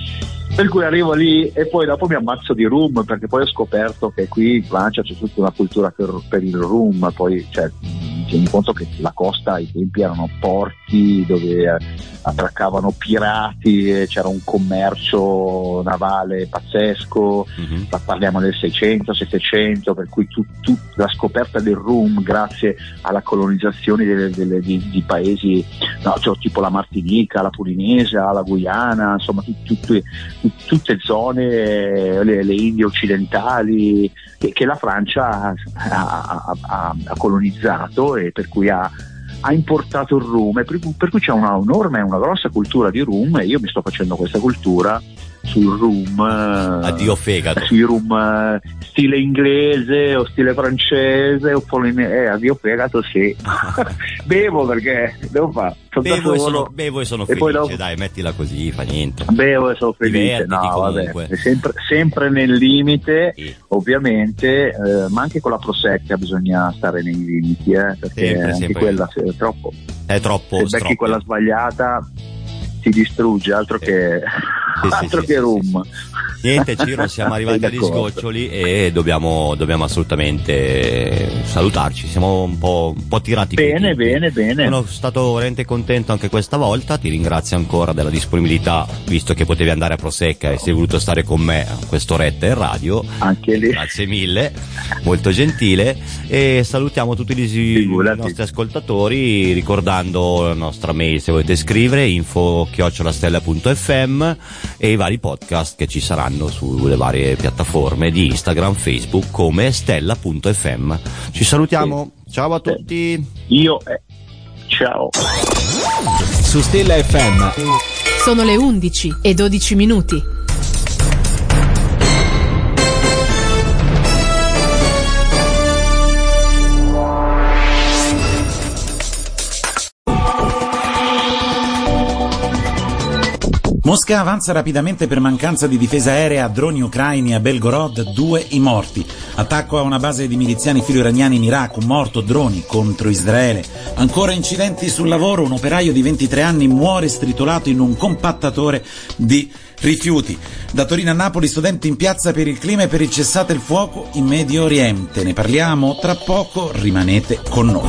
Per cui arrivo lì e poi dopo mi ammazzo di rum, perché poi ho scoperto che qui in Francia c'è tutta una cultura per, per il rum, poi cioè, tieni conto che la costa ai tempi erano porti dove attraccavano pirati, e c'era un commercio navale pazzesco, mm-hmm. parliamo del seicento settecento, per cui tu, tu, la scoperta del rum grazie alla colonizzazione delle, delle, di, di paesi, no, cioè, tipo la Martinica, la Polinesia, la Guyana, insomma tu, tu, tu, tutte zone, le, le Indie occidentali, che, che la Francia ha, ha, ha, ha colonizzato, e per cui ha ha importato il rum, per, per cui c'è una enorme, una grossa cultura di rum, e io mi sto facendo questa cultura sul rum, addio fegato, sui rum stile inglese o stile francese o poline- eh, addio fegato sì. Bevo perché devo fare, bevo e sono, bevo e sono e felice, poi dopo, dai, mettila così, fa niente, bevo e sono felice, no comunque. Vabbè, sempre, sempre nel limite, sì. Ovviamente, eh, ma anche con la prosecca bisogna stare nei limiti, eh, perché sempre, anche sempre. quella se, è troppo è troppo, se becchi troppo. Quella sbagliata ti distrugge, altro sì. che sì, altro sì, che sì, rum. Sì, sì. Niente, Ciro, siamo arrivati agli sgoccioli e dobbiamo, dobbiamo assolutamente salutarci. Siamo un po', un po' tirati. Bene, bene, bene. Sono stato veramente contento anche questa volta. Ti ringrazio ancora della disponibilità, visto che potevi andare a Prosecca e sei voluto stare con me a quest'oretta in radio. Anche lì. Grazie mille, molto gentile. E salutiamo tutti i Figurati. nostri ascoltatori, ricordando la nostra mail se volete scrivere, info chiocciola stella punto effe emme, e i vari podcast che ci saranno sulle varie piattaforme di Instagram, Facebook come stella punto effe emme. Ci salutiamo, sì. Ciao a tutti. Io eh. ciao. Su Stella effe emme sono le undici e dodici minuti. Mosca avanza rapidamente per mancanza di difesa aerea, droni ucraini a Belgorod, due i morti. Attacco a una base di miliziani filo-iraniani in Iraq, un morto, droni contro Israele. Ancora incidenti sul lavoro, un operaio di ventitré anni muore stritolato in un compattatore di rifiuti. Da Torino a Napoli, studenti in piazza per il clima e per il cessate il fuoco in Medio Oriente. Ne parliamo tra poco, rimanete con noi.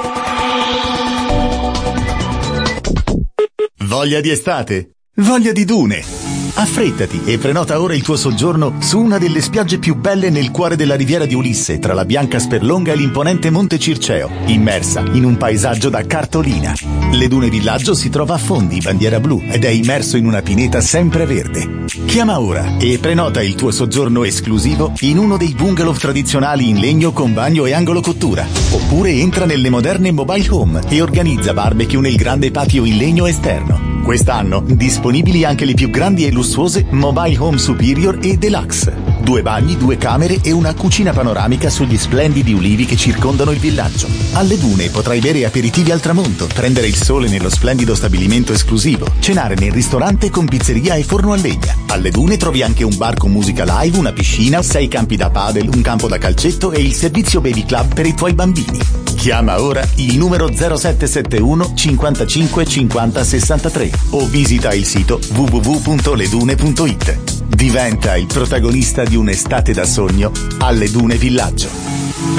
Voglia di estate? Voglia di dune? Affrettati e prenota ora il tuo soggiorno su una delle spiagge più belle nel cuore della riviera di Ulisse, tra la bianca Sperlonga e l'imponente Monte Circeo, immersa in un paesaggio da cartolina. Le Dune Villaggio si trova a Fondi, bandiera blu, ed è immerso in una pineta sempre verde. Chiama ora e prenota il tuo soggiorno esclusivo in uno dei bungalow tradizionali in legno con bagno e angolo cottura. Oppure entra nelle moderne mobile home e organizza barbecue nel grande patio in legno esterno. Quest'anno disponibili anche le più grandi e lussuose Mobile Home Superior e Deluxe. Due bagni, due camere e una cucina panoramica sugli splendidi ulivi che circondano il villaggio. Alle Dune potrai bere aperitivi al tramonto, prendere il sole nello splendido stabilimento esclusivo, cenare nel ristorante con pizzeria e forno a legna. Alle Dune trovi anche un bar con musica live, una piscina, sei campi da padel, un campo da calcetto e il servizio Baby Club per i tuoi bambini. Chiama ora il numero zero sette sette uno cinquantacinque cinquanta sessantatré o visita il sito w w w punto ledune punto it. Diventa il protagonista di un'estate da sogno alle Dune Villaggio.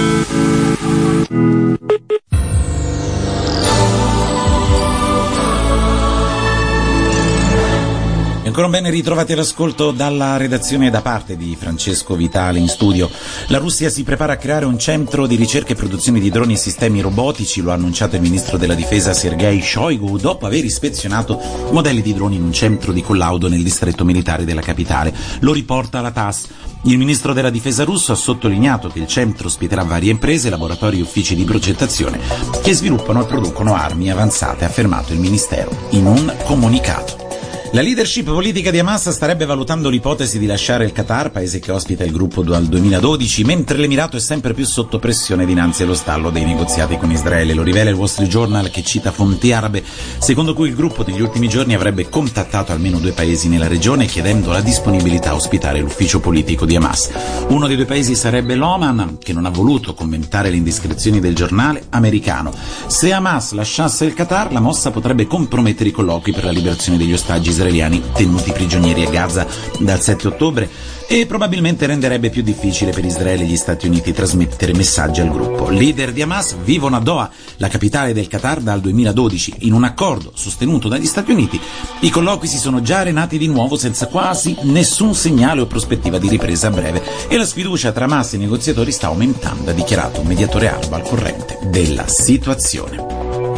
Ancora un bene ritrovati all'ascolto dalla redazione da parte di Francesco Vitale in studio. La Russia si prepara a creare un centro di ricerca e produzione di droni e sistemi robotici, lo ha annunciato il ministro della difesa Sergei Shoigu dopo aver ispezionato modelli di droni in un centro di collaudo nel distretto militare della capitale. Lo riporta la T A S. Il ministro della difesa russo ha sottolineato che il centro ospiterà varie imprese, laboratori e uffici di progettazione che sviluppano e producono armi avanzate, ha affermato il ministero in un comunicato. La leadership politica di Hamas starebbe valutando l'ipotesi di lasciare il Qatar, paese che ospita il gruppo dal duemiladodici, mentre l'Emirato è sempre più sotto pressione dinanzi allo stallo dei negoziati con Israele. Lo rivela il Wall Street Journal, che cita fonti arabe, secondo cui il gruppo negli ultimi giorni avrebbe contattato almeno due paesi nella regione chiedendo la disponibilità a ospitare l'ufficio politico di Hamas. Uno dei due paesi sarebbe l'Oman, che non ha voluto commentare le indiscrezioni del giornale americano. Se Hamas lasciasse il Qatar, la mossa potrebbe compromettere i colloqui per la liberazione degli ostaggi israeliani tenuti prigionieri a Gaza dal sette ottobre e probabilmente renderebbe più difficile per Israele e gli Stati Uniti trasmettere messaggi al gruppo. Leader di Hamas vivono a Doha, la capitale del Qatar, dal duemiladodici. In un accordo sostenuto dagli Stati Uniti, i colloqui si sono già arenati di nuovo senza quasi nessun segnale o prospettiva di ripresa a breve e la sfiducia tra Hamas e i negoziatori sta aumentando, ha dichiarato un mediatore arabo al corrente della situazione.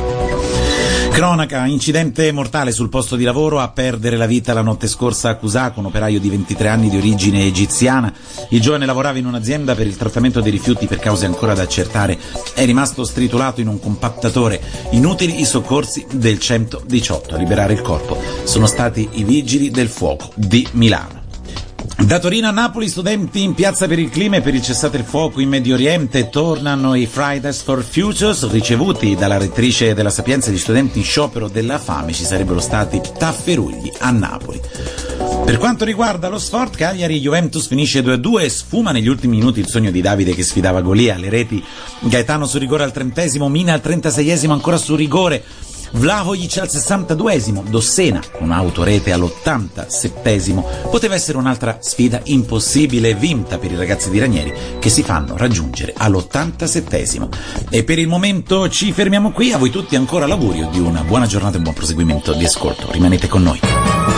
Cronaca, incidente mortale sul posto di lavoro, a perdere la vita la notte scorsa a Cusaco, un operaio di ventitré anni di origine egiziana. Il giovane lavorava in un'azienda per il trattamento dei rifiuti per cause ancora da accertare. È rimasto stritolato in un compattatore. Inutili i soccorsi del centodiciotto. A liberare il corpo sono stati i vigili del fuoco di Milano. Da Torino a Napoli, studenti in piazza per il clima e per il cessate il fuoco in Medio Oriente. Tornano i Fridays for Futures, ricevuti dalla rettrice della Sapienza. Gli studenti in sciopero della fame, ci sarebbero stati tafferugli a Napoli. Per quanto riguarda lo sport, Cagliari-Juventus finisce due a due e sfuma negli ultimi minuti il sogno di Davide che sfidava Golia. Le reti: Gaetano su rigore al trentesimo, Mina al trentaseiesimo ancora su rigore, Vlahovic al sessantaduesimo, Dossena con autorete all'ottantasettesimo. Poteva essere un'altra sfida impossibile vinta per i ragazzi di Ranieri, che si fanno raggiungere all'ottantasettesimo. E per il momento ci fermiamo qui. A voi tutti ancora l'augurio di una buona giornata e un buon proseguimento di ascolto. Rimanete con noi.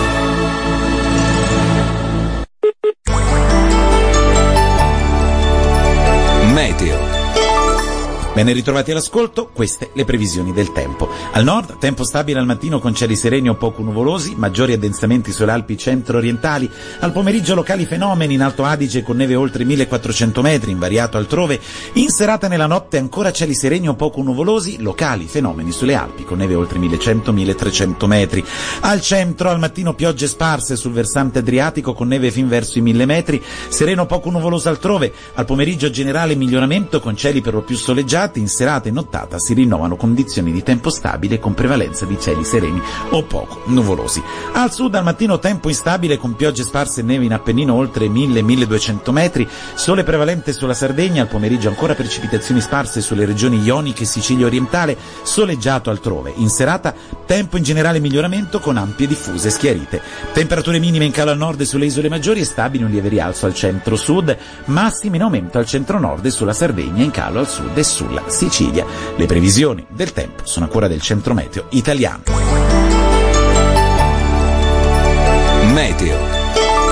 Meteo. Ben ritrovati all'ascolto, queste le previsioni del tempo. Al nord, tempo stabile al mattino con cieli sereni o poco nuvolosi, maggiori addensamenti sulle Alpi centro-orientali. Al pomeriggio locali fenomeni in Alto Adige con neve oltre millequattrocento metri, invariato altrove. In serata nella notte ancora cieli sereni o poco nuvolosi, locali fenomeni sulle Alpi con neve oltre millecento milletrecento metri. Al centro, al mattino piogge sparse sul versante adriatico con neve fin verso i mille metri, sereno poco nuvoloso altrove. Al pomeriggio generale miglioramento con cieli per lo più soleggiati, infatti in serata e nottata si rinnovano condizioni di tempo stabile con prevalenza di cieli sereni o poco nuvolosi. Al sud al mattino tempo instabile con piogge sparse e neve in Appennino oltre mille milleduecento metri, sole prevalente sulla Sardegna, al pomeriggio ancora precipitazioni sparse sulle regioni ioniche e Sicilia orientale, soleggiato altrove. In serata tempo in generale miglioramento con ampie diffuse schiarite. Temperature minime in calo al nord e sulle isole maggiori e stabili, un lieve rialzo al centro-sud, massime in aumento al centro-nord e sulla Sardegna, in calo al sud e sulla Sicilia. Le previsioni del tempo sono a cura del Centro Meteo Italiano. Meteo.